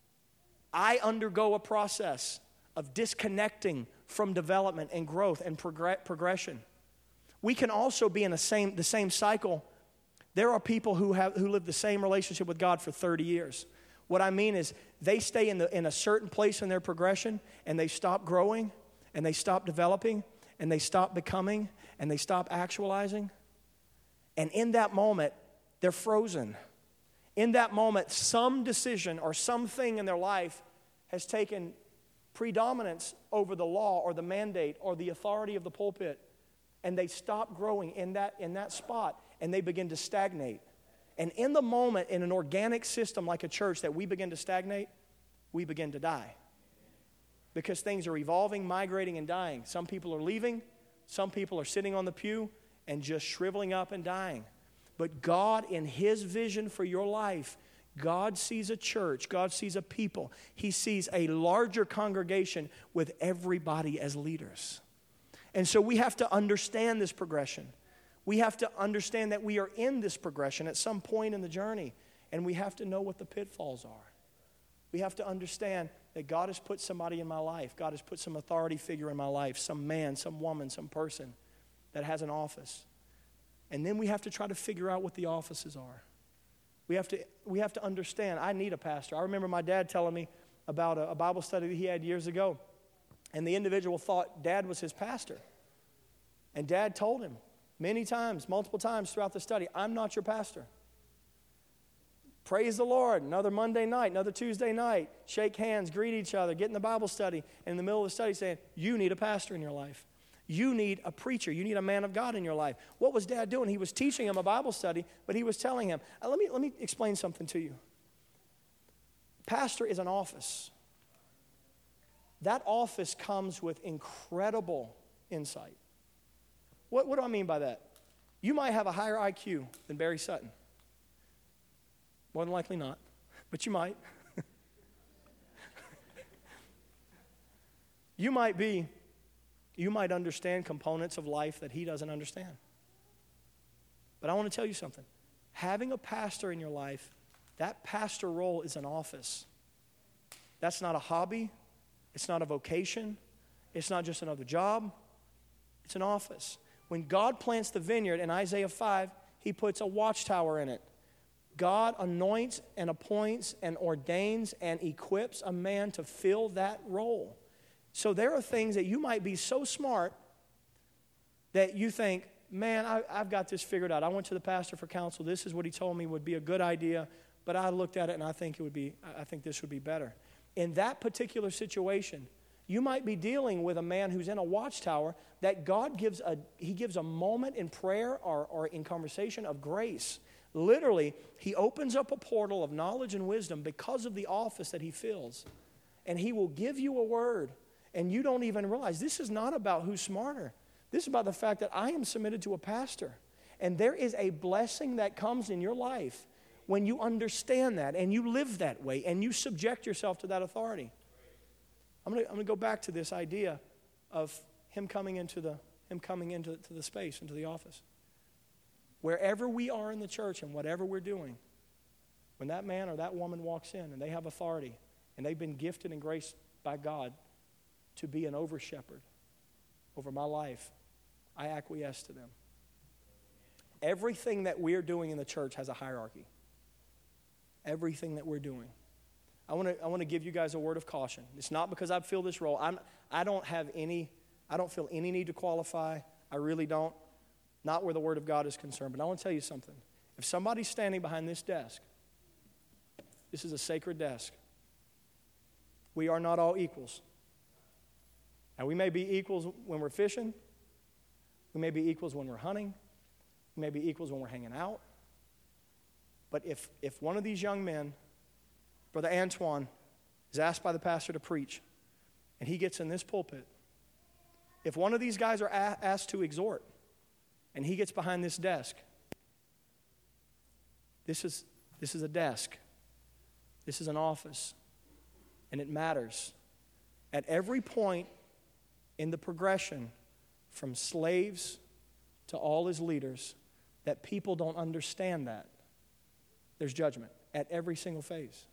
I undergo a process of disconnecting from development and growth and progr- progression. We can also be in the same, the same cycle. There are people who have who live the same relationship with God for thirty years. What I mean is they stay in, the, in a certain place in their progression and they stop growing and they stop developing and they stop becoming and they stop actualizing. And in that moment, they're frozen. In that moment, some decision or something in their life has taken predominance over the law or the mandate or the authority of the pulpit, and they stop growing in that, in that spot and they begin to stagnate. And in the moment, in an organic system like a church that we begin to stagnate, we begin to die. Because things are evolving, migrating, and dying. Some people are leaving. Some people are sitting on the pew and just shriveling up and dying. But God, in His vision for your life, God sees a church. God sees a people. He sees a larger congregation with everybody as leaders. And so we have to understand this progression. We have to understand that we are in this progression at some point in the journey, and we have to know what the pitfalls are. We have to understand that God has put somebody in my life. God has put some authority figure in my life, some man, some woman, some person that has an office. And then we have to try to figure out what the offices are. We have to, we have to understand, I need a pastor. I remember my dad telling me about a, a Bible study that he had years ago, and the individual thought Dad was his pastor. And Dad told him, many times, multiple times throughout the study, I'm not your pastor. Praise the Lord. Another Monday night, another Tuesday night, shake hands, greet each other, get in the Bible study, and in the middle of the study saying, you need a pastor in your life. You need a preacher. You need a man of God in your life. What was Dad doing? He was teaching him a Bible study, but he was telling him, uh, let me, let me explain something to you. Pastor is an office. That office comes with incredible insight. What, what do I mean by that? You might have a higher I Q than Barry Sutton. More than likely not, but you might. You might be, you might understand components of life that he doesn't understand. But I want to tell you something. Having a pastor in your life, that pastor role is an office. That's not a hobby. It's not a vocation. It's not just another job. It's an office. When God plants the vineyard in Isaiah five, He puts a watchtower in it. God anoints and appoints and ordains and equips a man to fill that role. So there are things that you might be so smart that you think, man, I, I've got this figured out. I went to the pastor for counsel. This is what he told me would be a good idea, but I looked at it and I think it would be, I think this would be better. In that particular situation, you might be dealing with a man who's in a watchtower that God gives a, he gives a moment in prayer or, or in conversation of grace. Literally, he opens up a portal of knowledge and wisdom because of the office that he fills. And he will give you a word, and you don't even realize this is not about who's smarter. This is about the fact that I am submitted to a pastor. And there is a blessing that comes in your life when you understand that and you live that way and you subject yourself to that authority. I'm going to I'm going to go back to this idea of him coming into the him coming into to the space, into the office. Wherever we are in the church and whatever we're doing, when that man or that woman walks in and they have authority and they've been gifted and graced by God to be an over-shepherd over my life, I acquiesce to them. Everything that we're doing in the church has a hierarchy. Everything that we're doing. I want to I want to give you guys a word of caution. It's not because I feel this role. I'm I don't have any I don't feel any need to qualify. I really don't. Not where the Word of God is concerned. But I want to tell you something. If somebody's standing behind this desk, this is a sacred desk. We are not all equals. Now, we may be equals when we're fishing. We may be equals when we're hunting. We may be equals when we're hanging out. But if, if one of these young men, Brother Antoine, is asked by the pastor to preach, and he gets in this pulpit, if one of these guys are a- asked to exhort, and he gets behind this desk, this is, this is a desk. This is an office. And it matters. At every point in the progression, from slaves to all his leaders, that people don't understand that, there's judgment at every single phase.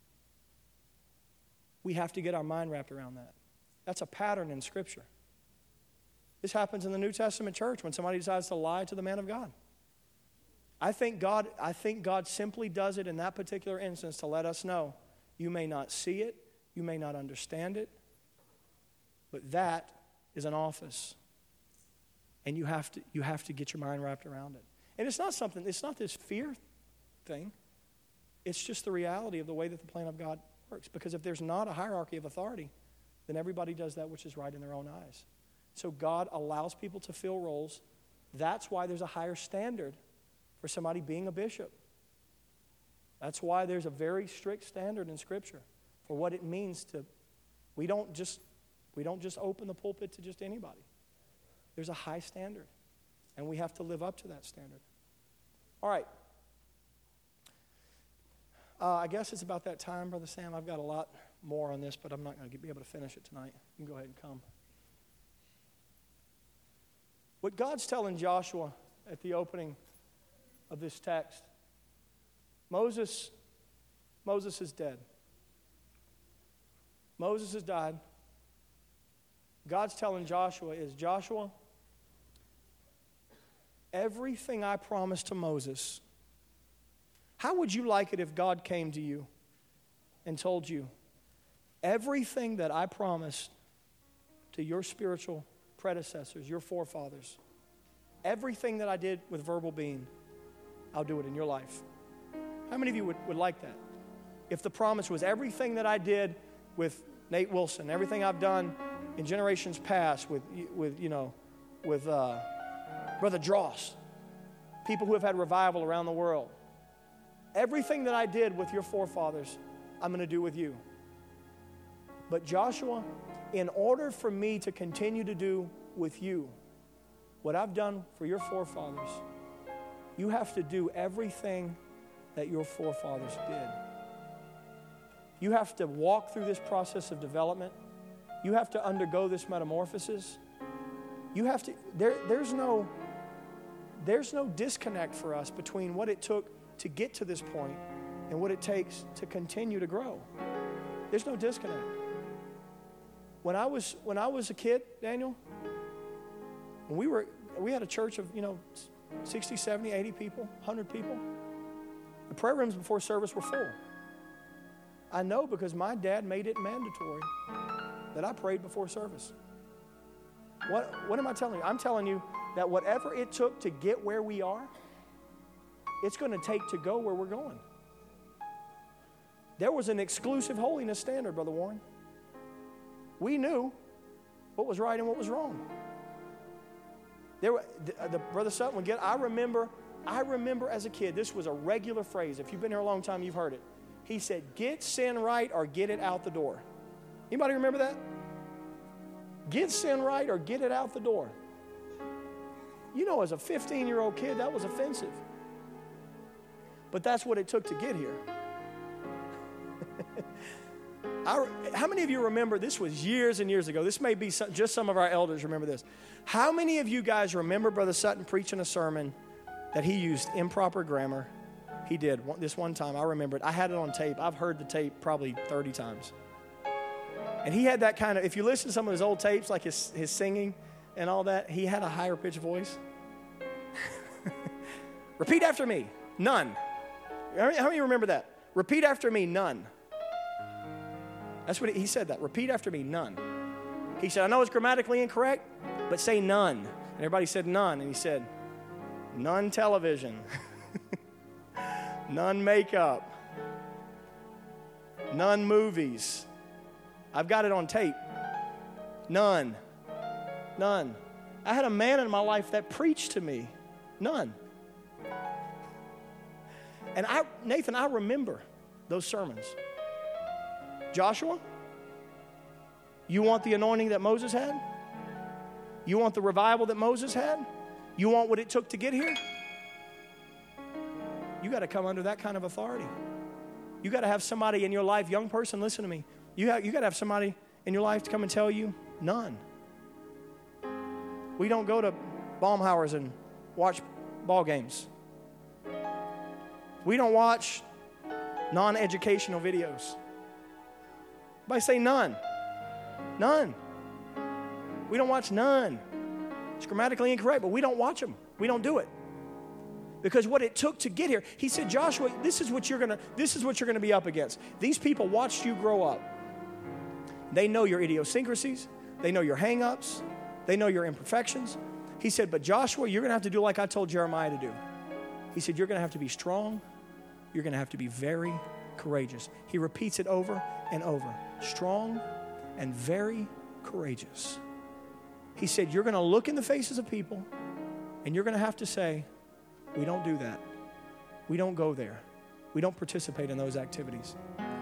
We have to get our mind wrapped around that. That's a pattern in Scripture. This happens in the New Testament church when somebody decides to lie to the man of God. I think God, I think God simply does it in that particular instance to let us know you may not see it, you may not understand it, but that is an office. And you have to you have to get your mind wrapped around it. And it's not something, it's not this fear thing. It's just the reality of the way that the plan of God works. Because if there's not a hierarchy of authority, then everybody does that which is right in their own eyes. So God allows people to fill roles. That's why there's a higher standard for somebody being a bishop. That's why there's a very strict standard in Scripture for what it means to, we don't just, we don't just open the pulpit to just anybody. There's a high standard, and we have to live up to that standard. All right. Uh, I guess it's about that time, Brother Sam. I've got a lot more on this, but I'm not going to be able to finish it tonight. You can go ahead and come. What God's telling Joshua at the opening of this text, Moses, Moses is dead. Moses has died. God's telling Joshua is, Joshua, everything I promised to Moses, how would you like it if God came to you and told you, everything that I promised to your spiritual predecessors, your forefathers, everything that I did with verbal being, I'll do it in your life. How many of you would, would like that? If the promise was everything that I did with Nate Wilson, everything I've done in generations past with, with you know, with uh, Brother Dross, people who have had revival around the world, everything that I did with your forefathers, I'm going to do with you. But Joshua, in order for me to continue to do with you what I've done for your forefathers, you have to do everything that your forefathers did. You have to walk through this process of development. You have to undergo this metamorphosis. You have to, there, there's no, there's no disconnect for us between what it took to get to this point and what it takes to continue to grow. There's no disconnect. When I was when I was a kid, Daniel, when we were we had a church of, you know, sixty, seventy, eighty people, one hundred people. The prayer rooms before service were full. I know because my dad made it mandatory that I prayed before service. What what am I telling you? I'm telling you that whatever it took to get where we are, it's going to take to go where we're going. There was an exclusive holiness standard, Brother Warren. We knew what was right and what was wrong. There were, the, the Brother Sutton would get, I remember, I remember as a kid, this was a regular phrase. If you've been here a long time, you've heard it. He said, get sin right or get it out the door. Anybody remember that? Get sin right or get it out the door. You know, as a fifteen-year-old kid, that was offensive. But that's what it took to get here. I, how many of you remember, this was years and years ago. This may be some, just some of our elders remember this. How many of you guys remember Brother Sutton preaching a sermon that he used improper grammar? He did this one time. I remember it. I had it on tape. I've heard the tape probably thirty times. And he had that kind of, if you listen to some of his old tapes, like his, his singing and all that, he had a higher pitched voice. Repeat after me, none. How many of you remember that? Repeat after me, none. That's what he, he said that. Repeat after me, none. He said, I know it's grammatically incorrect, but say none. And everybody said none. And he said, none television, none makeup, none movies. I've got it on tape. None. None. I had a man in my life that preached to me. None. And I, Nathan, I remember those sermons. Joshua, you want the anointing that Moses had? You want the revival that Moses had? You want what it took to get here? You got to come under that kind of authority. You got to have somebody in your life, young person, listen to me. You have, you got to have somebody in your life to come and tell you, none. We don't go to Baumhauer's and watch ball games. We don't watch non-educational videos. Everybody say none. None. We don't watch none. It's grammatically incorrect, but we don't watch them. We don't do it. Because what it took to get here, he said, Joshua, this is what you're gonna, this is what you're gonna be up against. These people watched you grow up. They know your idiosyncrasies. They know your hang-ups. They know your imperfections. He said, but Joshua, you're gonna have to do like I told Jeremiah to do. He said, you're gonna have to be strong. You're gonna have to be very courageous. He repeats it over and over. Strong and very courageous. He said, you're going to look in the faces of people and you're going to have to say, we don't do that. We don't go there. We don't participate in those activities.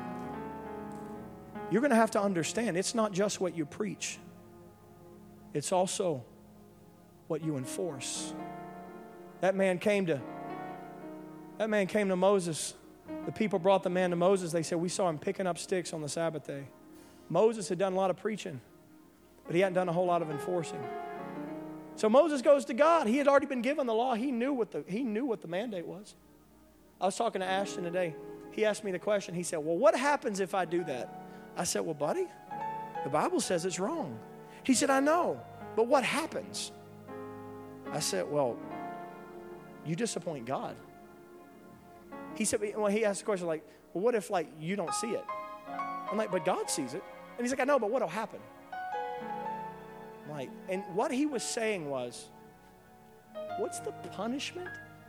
You're going to have to understand it's not just what you preach. It's also what you enforce. That man came to that man came to Moses. The people brought the man to Moses. They said, we saw him picking up sticks on the Sabbath day. Moses had done a lot of preaching, but he hadn't done a whole lot of enforcing. So Moses goes to God. He had already been given the law. He knew what the, he knew what the mandate was. I was talking to Ashton today. He asked me the question. He said, well, what happens if I do that? I said, well, buddy, the Bible says it's wrong. He said, I know, but what happens? I said, well, you disappoint God. He said, well, he asked the question like, well, what if like you don't see it? I'm like, but God sees it. And he's like, I know, but what'll happen? I'm like, and what he was saying was, what's the punishment?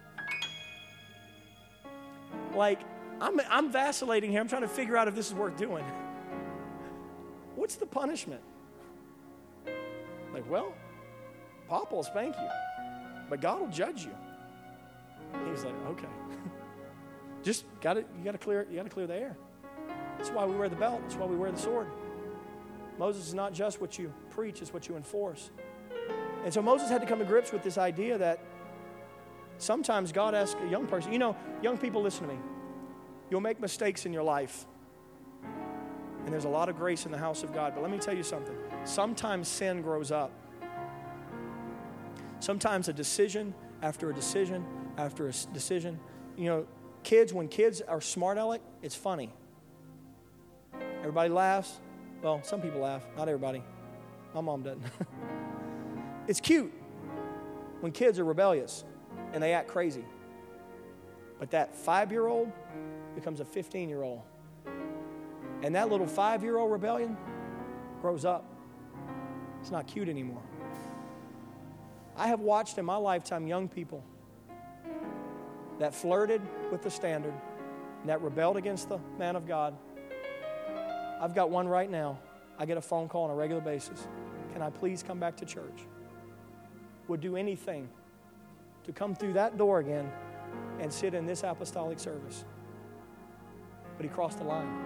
Like, I'm, I'm vacillating here. I'm trying to figure out if this is worth doing. What's the punishment? Like, well, Papa will spank you, but God will judge you. He's like, okay. Just got to you got to clear you got to clear the air. That's why we wear the belt. That's why we wear the sword. Moses is not just what you preach; it's what you enforce. And so Moses had to come to grips with this idea that sometimes God asks a young person. You know, young people, listen to me. You'll make mistakes in your life, and there's a lot of grace in the house of God. But let me tell you something. Sometimes sin grows up. Sometimes a decision after a decision after a decision. You know. Kids, when kids are smart aleck, it's funny. Everybody laughs. Well, some people laugh. Not everybody. My mom doesn't. It's cute when kids are rebellious and they act crazy. But that five-year-old becomes a fifteen-year-old. And that little five-year-old rebellion grows up. It's not cute anymore. I have watched in my lifetime young people that flirted with the standard, and that rebelled against the man of God. I've got one right now. I get a phone call on a regular basis. Can I please come back to church? Would do anything to come through that door again and sit in this apostolic service. But he crossed the line.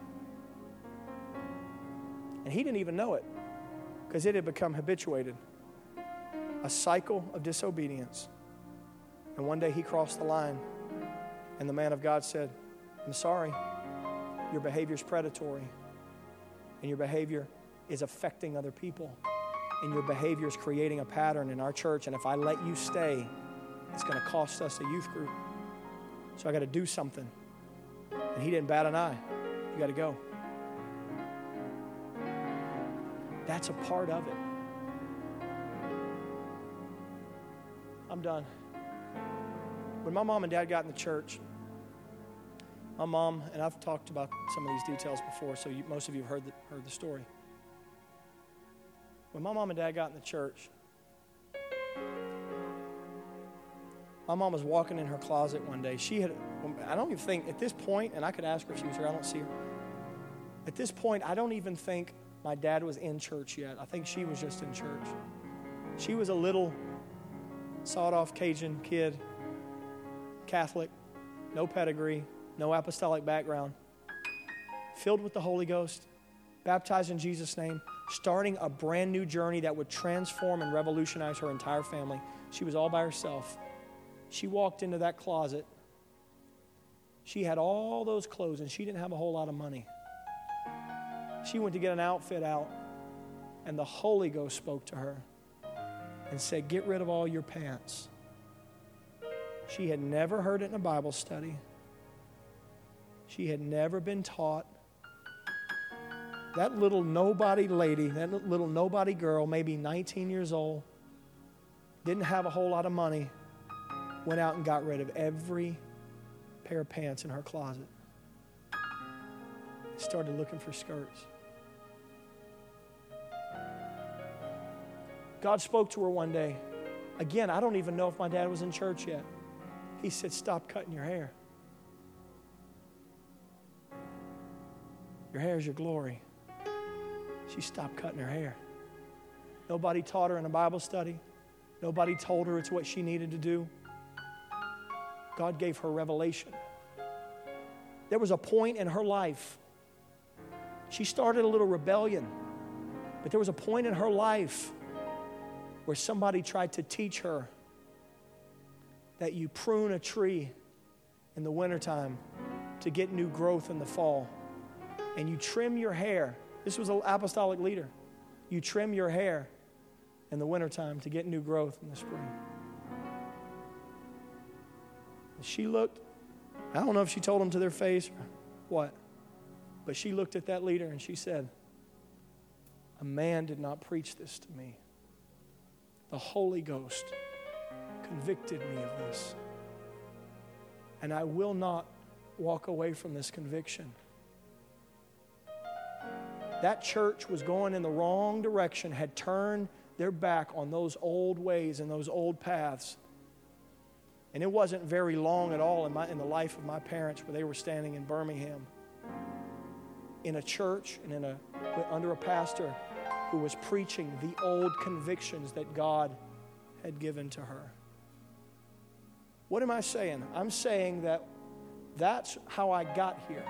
And he didn't even know it because it had become habituated. A cycle of disobedience. And one day he crossed the line, and the man of God said, I'm sorry, your behavior's predatory. and your behavior is affecting other people, and your behavior is creating a pattern in our church, and if I let you stay, it's going to cost us a youth group. So I got to do something. And he didn't bat an eye. You got to go. That's a part of it. I'm done. When my mom and dad got in the church, my mom, and I've talked about some of these details before, so you, most of you have heard the, heard the story. When my mom and dad got in the church, my mom was walking in her closet one day. She had, I don't even think, at this point, and I could ask her if she was here, I don't see her. At this point, I don't even think my dad was in church yet. I think she was just in church. She was a little sawed-off Cajun kid, Catholic, no pedigree, no apostolic background, filled with the Holy Ghost, baptized in Jesus' name, starting a brand new journey that would transform and revolutionize her entire family. She was all by herself. She walked into that closet. She had all those clothes, and she didn't have a whole lot of money. She went to get an outfit out, and the Holy Ghost spoke to her and said, get rid of all your pants. She had never heard it in a Bible study. She had never been taught. That little nobody lady, that little nobody girl, maybe nineteen years old, didn't have a whole lot of money, went out and got rid of every pair of pants in her closet. Started looking for skirts. God spoke to her one day. Again, I don't even know if my dad was in church yet. He said, stop cutting your hair. Your hair is your glory. She stopped cutting her hair. Nobody taught her in a Bible study. Nobody told her it's what she needed to do. God gave her revelation. There was a point in her life. She started a little rebellion. But there was a point in her life where somebody tried to teach her that you prune a tree in the wintertime to get new growth in the fall. And you trim your hair. This was an apostolic leader. You trim your hair in the wintertime to get new growth in the spring. And she looked, I don't know if she told them to their face or what, but she looked at that leader and she said, a man did not preach this to me. The Holy Ghost convicted me of this. And I will not walk away from this conviction. That church was going in the wrong direction, had turned their back on those old ways and those old paths. And it wasn't very long at all in, my, in the life of my parents where they were standing in Birmingham in a church and in a, under a pastor who was preaching the old convictions that God had given to her. What am I saying? I'm saying that that's how I got here.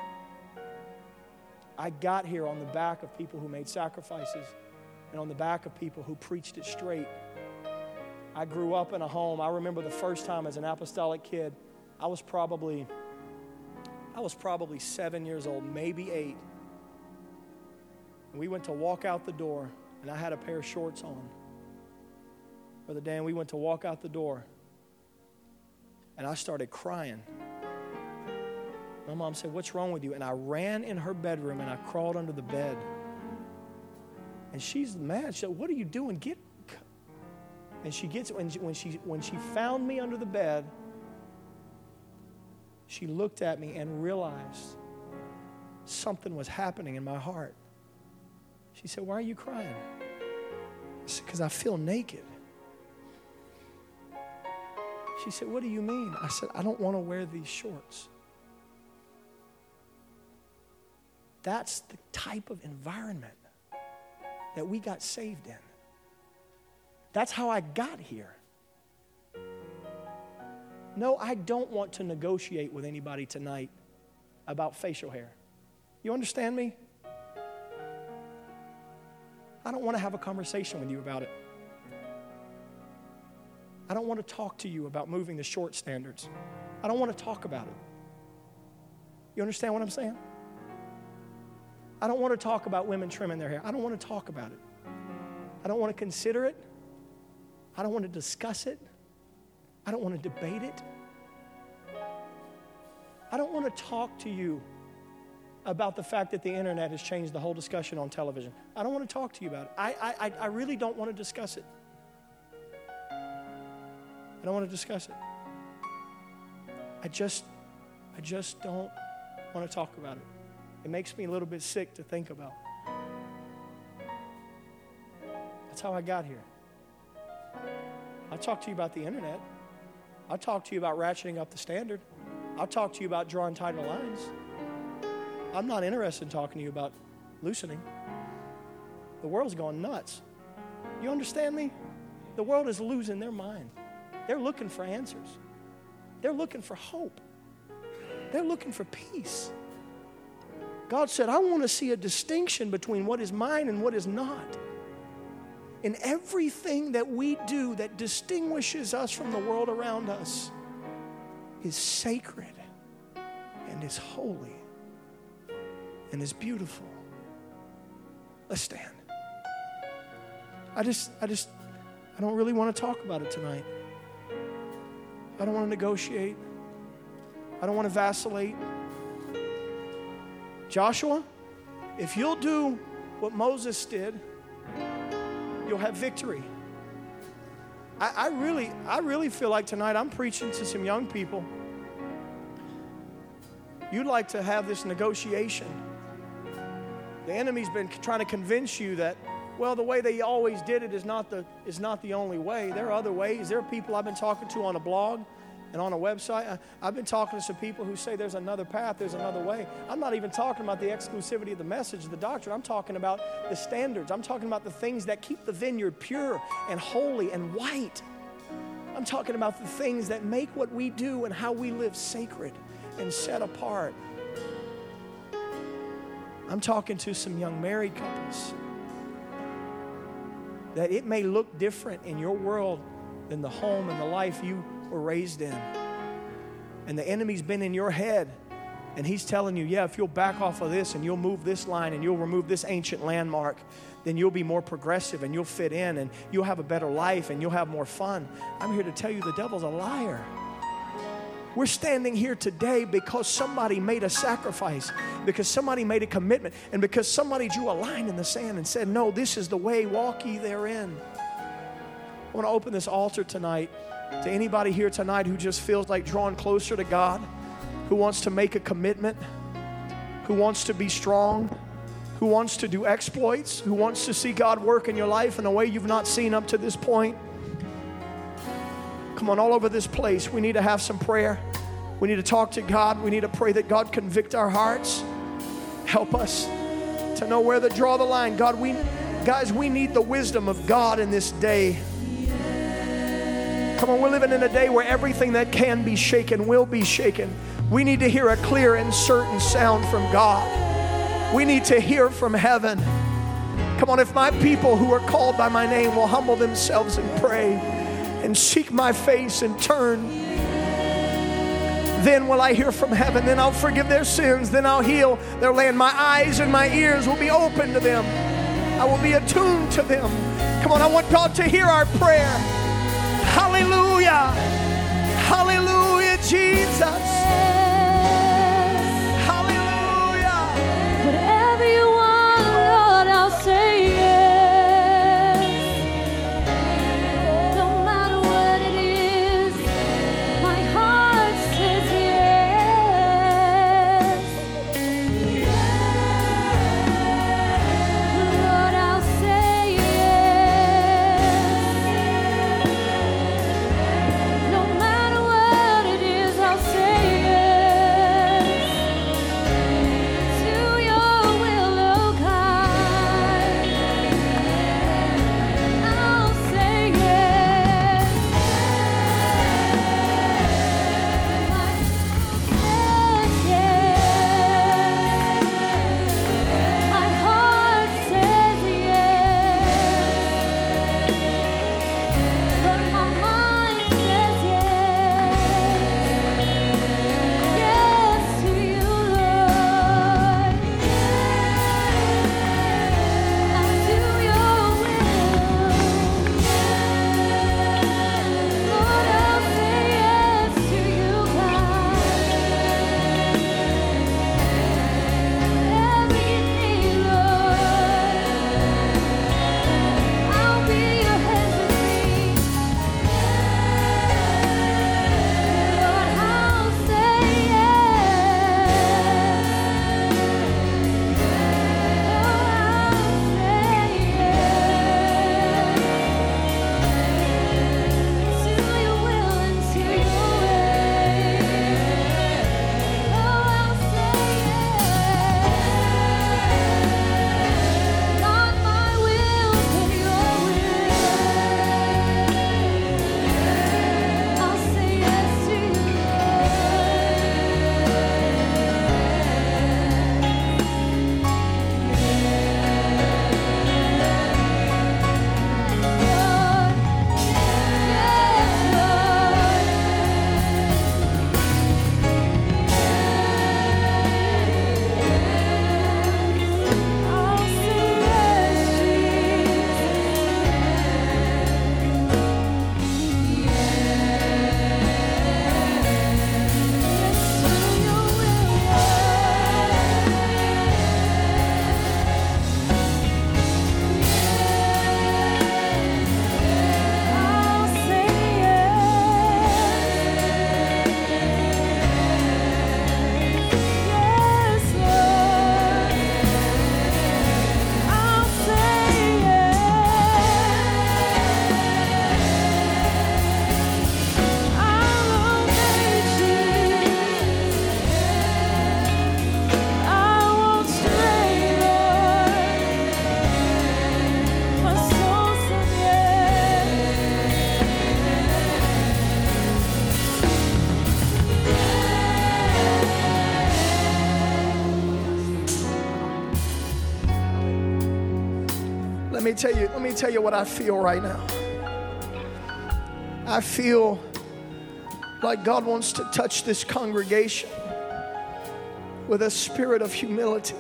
I got here on the back of people who made sacrifices and on the back of people who preached it straight. I grew up in a home. I remember the first time as an apostolic kid, I was probably, I was probably seven years old, maybe eight. And we went to walk out the door, and I had a pair of shorts on. Brother Dan, we went to walk out the door, and I started crying. My mom said, what's wrong with you? And I ran in her bedroom, and I crawled under the bed. And she's mad. She said, what are you doing? Get... And she gets, when she, when she, when she found me under the bed, she looked at me and realized something was happening in my heart. She said, why are you crying? I said, because I feel naked. She said, what do you mean? I said, I don't want to wear these shorts. That's the type of environment that we got saved in. That's how I got here. No, I don't want to negotiate with anybody tonight about facial hair. You understand me? I don't want to have a conversation with you about it. I don't want to talk to you about moving the short standards. I don't want to talk about it. You understand what I'm saying? I don't want to talk about women trimming their hair. I don't want to talk about it. I don't want to consider it. I don't want to discuss it. I don't want to debate it. I don't want to talk to you about the fact that the internet has changed the whole discussion on television. I don't want to talk to you about it. I, I, I really don't want to discuss it. I don't want to discuss it. I just, I just don't want to talk about it. It makes me a little bit sick to think about. That's how I got here. I'll talk to you about the internet. I'll talk to you about ratcheting up the standard. I'll talk to you about drawing tighter lines. I'm not interested in talking to you about loosening. The world's going nuts. You understand me? The world is losing their mind. They're looking for answers. They're looking for hope. They're looking for peace. God said, I want to see a distinction between what is mine and what is not. And everything that we do that distinguishes us from the world around us is sacred and is holy and is beautiful. Let's stand. I just, I just, I don't really want to talk about it tonight. I don't want to negotiate. I don't want to vacillate. Joshua, if you'll do what Moses did, you'll have victory. I, I really, I really feel like tonight I'm preaching to some young people. You'd like to have this negotiation. The enemy's been trying to convince you that, well, the way they always did it is not the is not the only way. There are other ways. There are people I've been talking to on a blog and on a website. I, I've been talking to some people who say there's another path, there's another way. I'm not even talking about the exclusivity of the message, the doctrine. I'm talking about the standards. I'm talking about the things that keep the vineyard pure and holy and white. I'm talking about the things that make what we do and how we live sacred and set apart. I'm talking to some young married couples that it may look different in your world than the home and the life you were raised in. And the enemy's been in your head, and he's telling you, yeah, if you'll back off of this and you'll move this line and you'll remove this ancient landmark, then you'll be more progressive and you'll fit in and you'll have a better life and you'll have more fun. I'm here to tell you the devil's a liar. We're standing here today because somebody made a sacrifice, because somebody made a commitment, and because somebody drew a line in the sand and said, no, this is the way, walk ye therein. I want to open this altar tonight to anybody here tonight who just feels like drawing closer to God, who wants to make a commitment, who wants to be strong, who wants to do exploits, who wants to see God work in your life in a way you've not seen up to this point. Come on, all over this place, we need to have some prayer. We need to talk to God. We need to pray that God convict our hearts. Help us to know where to draw the line. God, we, guys, we need the wisdom of God in this day. Come on, we're living in a day where everything that can be shaken will be shaken. We need to hear a clear and certain sound from God. We need to hear from heaven. Come on, if my people who are called by my name will humble themselves and pray and seek my face and turn, then will I hear from heaven. Then I'll forgive their sins. Then I'll heal their land. My eyes and my ears will be open to them. I will be attuned to them. Come on, I want God to hear our prayer. Hallelujah. Hallelujah, Jesus. Hallelujah. Whatever you want, Lord, I'll say yes. No matter what it is, my heart says yes. Lord, I'll say yes. No matter what me tell you, let me tell you what I feel right now. I feel like God wants to touch this congregation with a spirit of humility.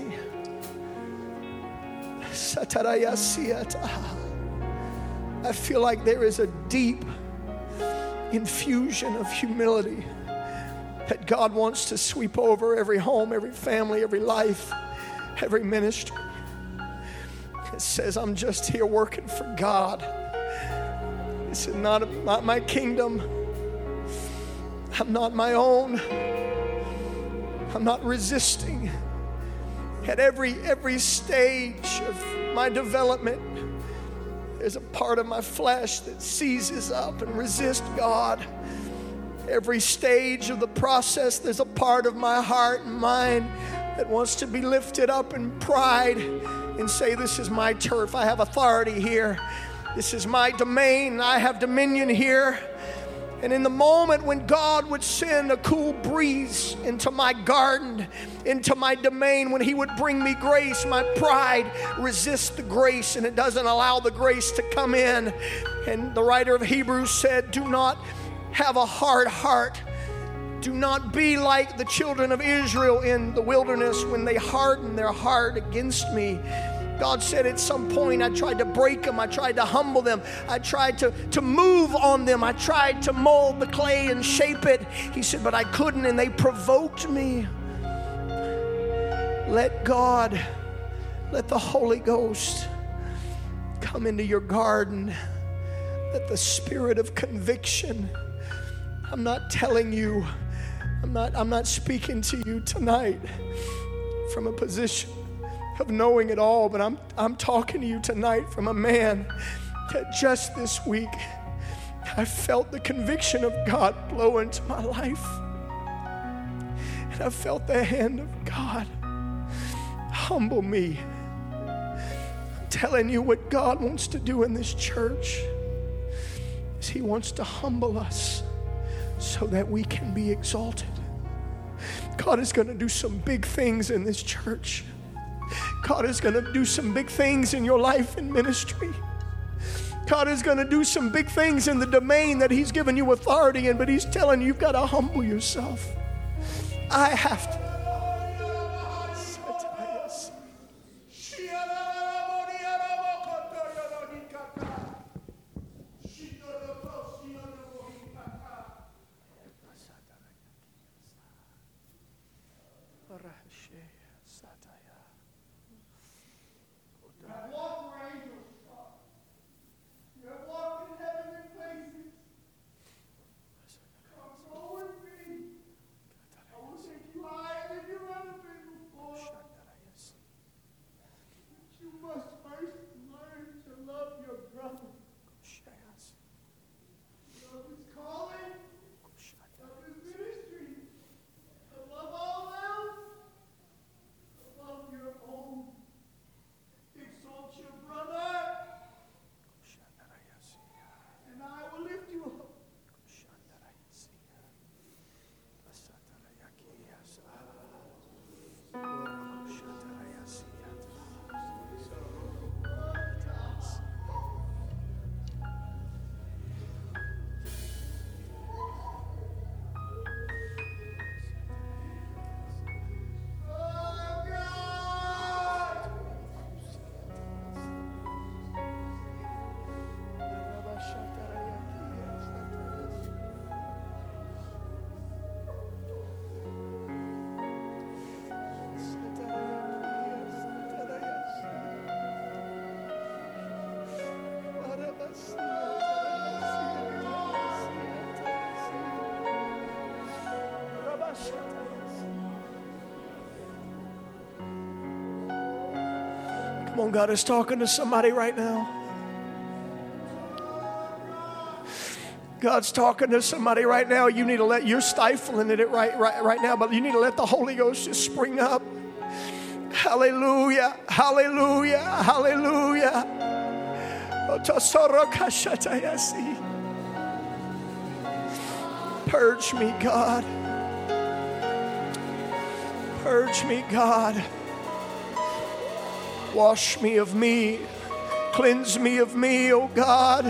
I feel like there is a deep infusion of humility that God wants to sweep over every home, every family, every life, every ministry. It says, I'm just here working for God. This is not, not my kingdom. I'm not my own. I'm not resisting. At every every stage of my development, there's a part of my flesh that seizes up and resists God. Every stage of the process, there's a part of my heart and mind that wants to be lifted up in pride and say, this is my turf. I have authority here. This is my domain. I have dominion here. And in the moment when God would send a cool breeze into my garden, into my domain, when He would bring me grace, my pride resists the grace and it doesn't allow the grace to come in. And the writer of Hebrews said, do not have a hard heart. Do not be like the children of Israel in the wilderness when they hardened their heart against me. God said at some point, I tried to break them. I tried to humble them. I tried to, to move on them. I tried to mold the clay and shape it. He said, but I couldn't, and they provoked me. Let God, let the Holy Ghost come into your garden. Let the spirit of conviction. I'm not telling you, I'm not, I'm not speaking to you tonight from a position of knowing it all, but I'm I'm talking to you tonight from a man that just this week I felt the conviction of God blow into my life, and I felt the hand of God humble me. I'm telling you what God wants to do in this church is He wants to humble us so that we can be exalted. God is going to do some big things in this church. God is going to do some big things in your life and ministry. God is going to do some big things in the domain that He's given you authority in, but He's telling you, you've got to humble yourself. I have to. Come on, God is talking to somebody right now. God's talking to somebody right now. You need to let, you're stifling it right, right, right now, but you need to let the Holy Ghost just spring up. Hallelujah, hallelujah, hallelujah. Purge me, God. Purge me, God. Wash me of me. Cleanse me of me, O God.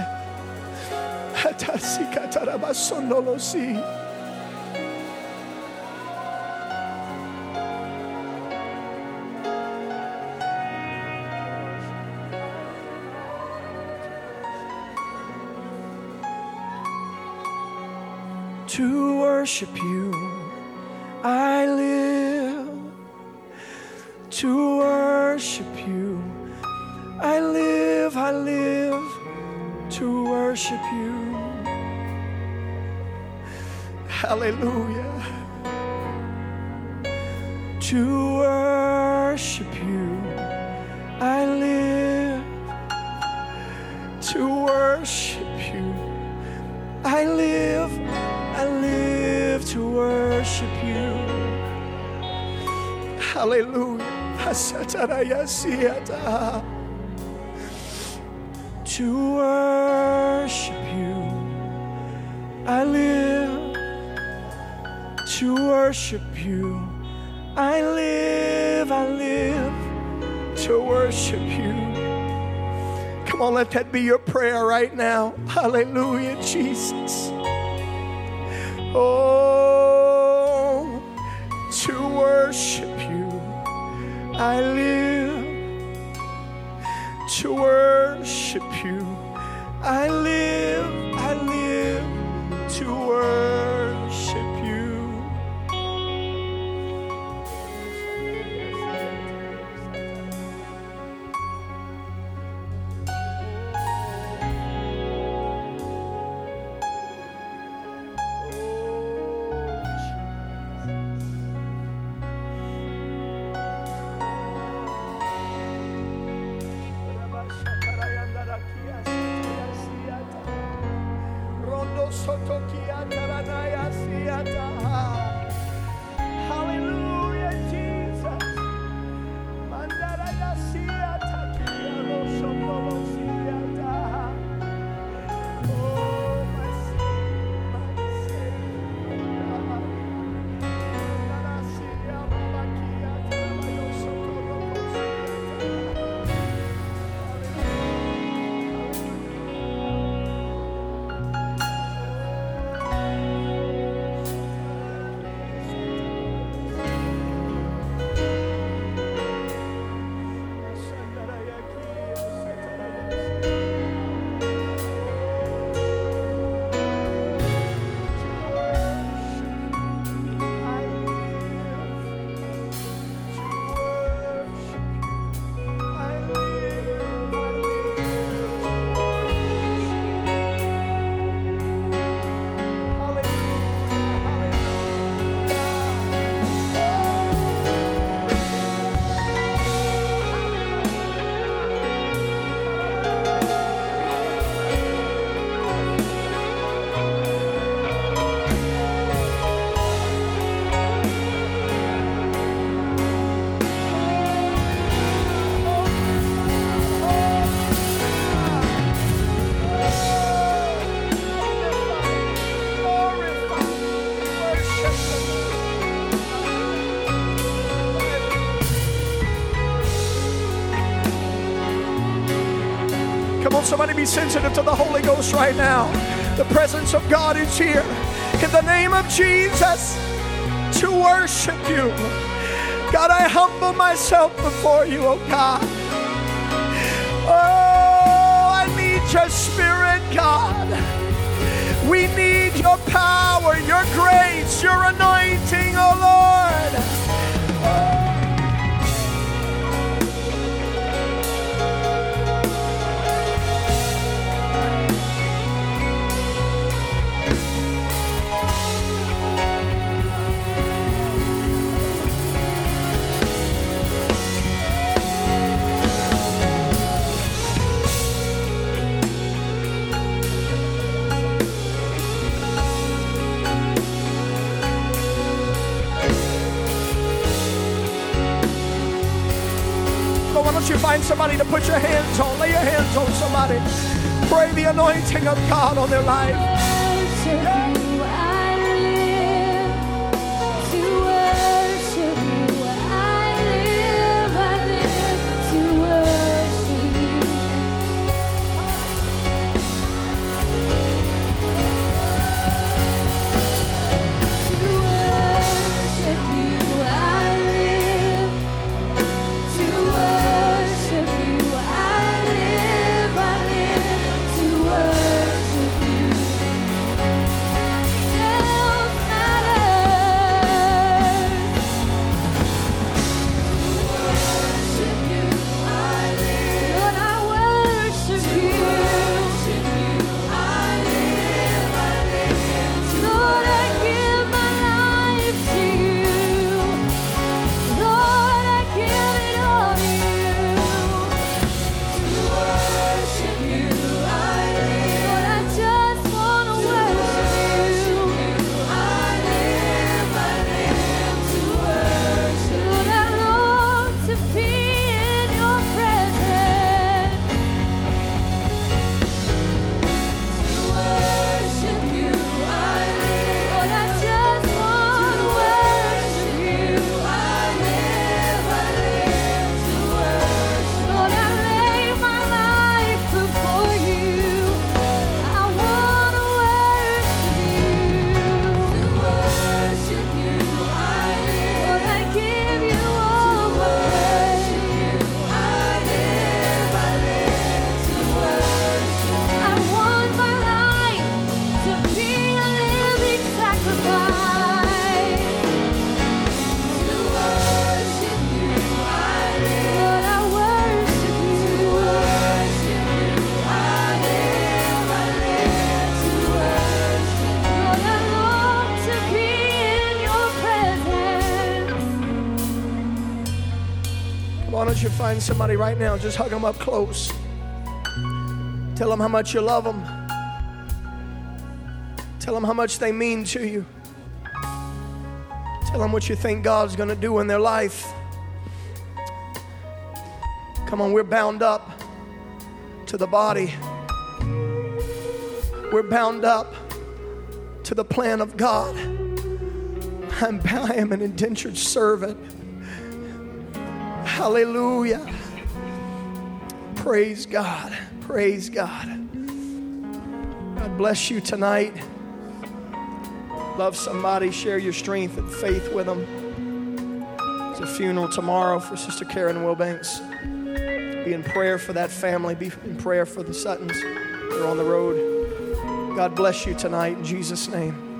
To worship you, I live. To worship you, I live, I live. To worship you. Hallelujah. To worship you, I live. To worship you, I live. I live to worship you. Hallelujah. To worship you, I live. To worship you, I live. I live to worship you. Come on, let that be your prayer right now. Hallelujah, Jesus. Oh, to worship you, I live. To worship you, I live. I live to worship you. Hallelujah, Jesus. Oh, my Come on, somebody be sensitive to the Holy Ghost right now. The presence of God is here. In the name of Jesus, to worship you. God, I humble myself before you, oh God. Oh, I need your spirit, God. We need your power, your grace, your anointing, oh Lord. Oh. Why don't you find somebody to put your hands on? Lay your hands on somebody. Pray the anointing of God on their life. Yeah. don't you find somebody right now, just hug them up close. Tell them how much you love them. Tell them how much they mean to you. Tell them what you think God's going to do in their life. Come on, we're bound up to the body. We're bound up to the plan of God. I'm, I am an indentured servant. Hallelujah. Praise God. Praise God. God bless you tonight. Love somebody. Share your strength and faith with them. It's a funeral tomorrow for Sister Karen Wilbanks. Be in prayer for that family. Be in prayer for the Suttons. They're on the road. God bless you tonight in Jesus' name.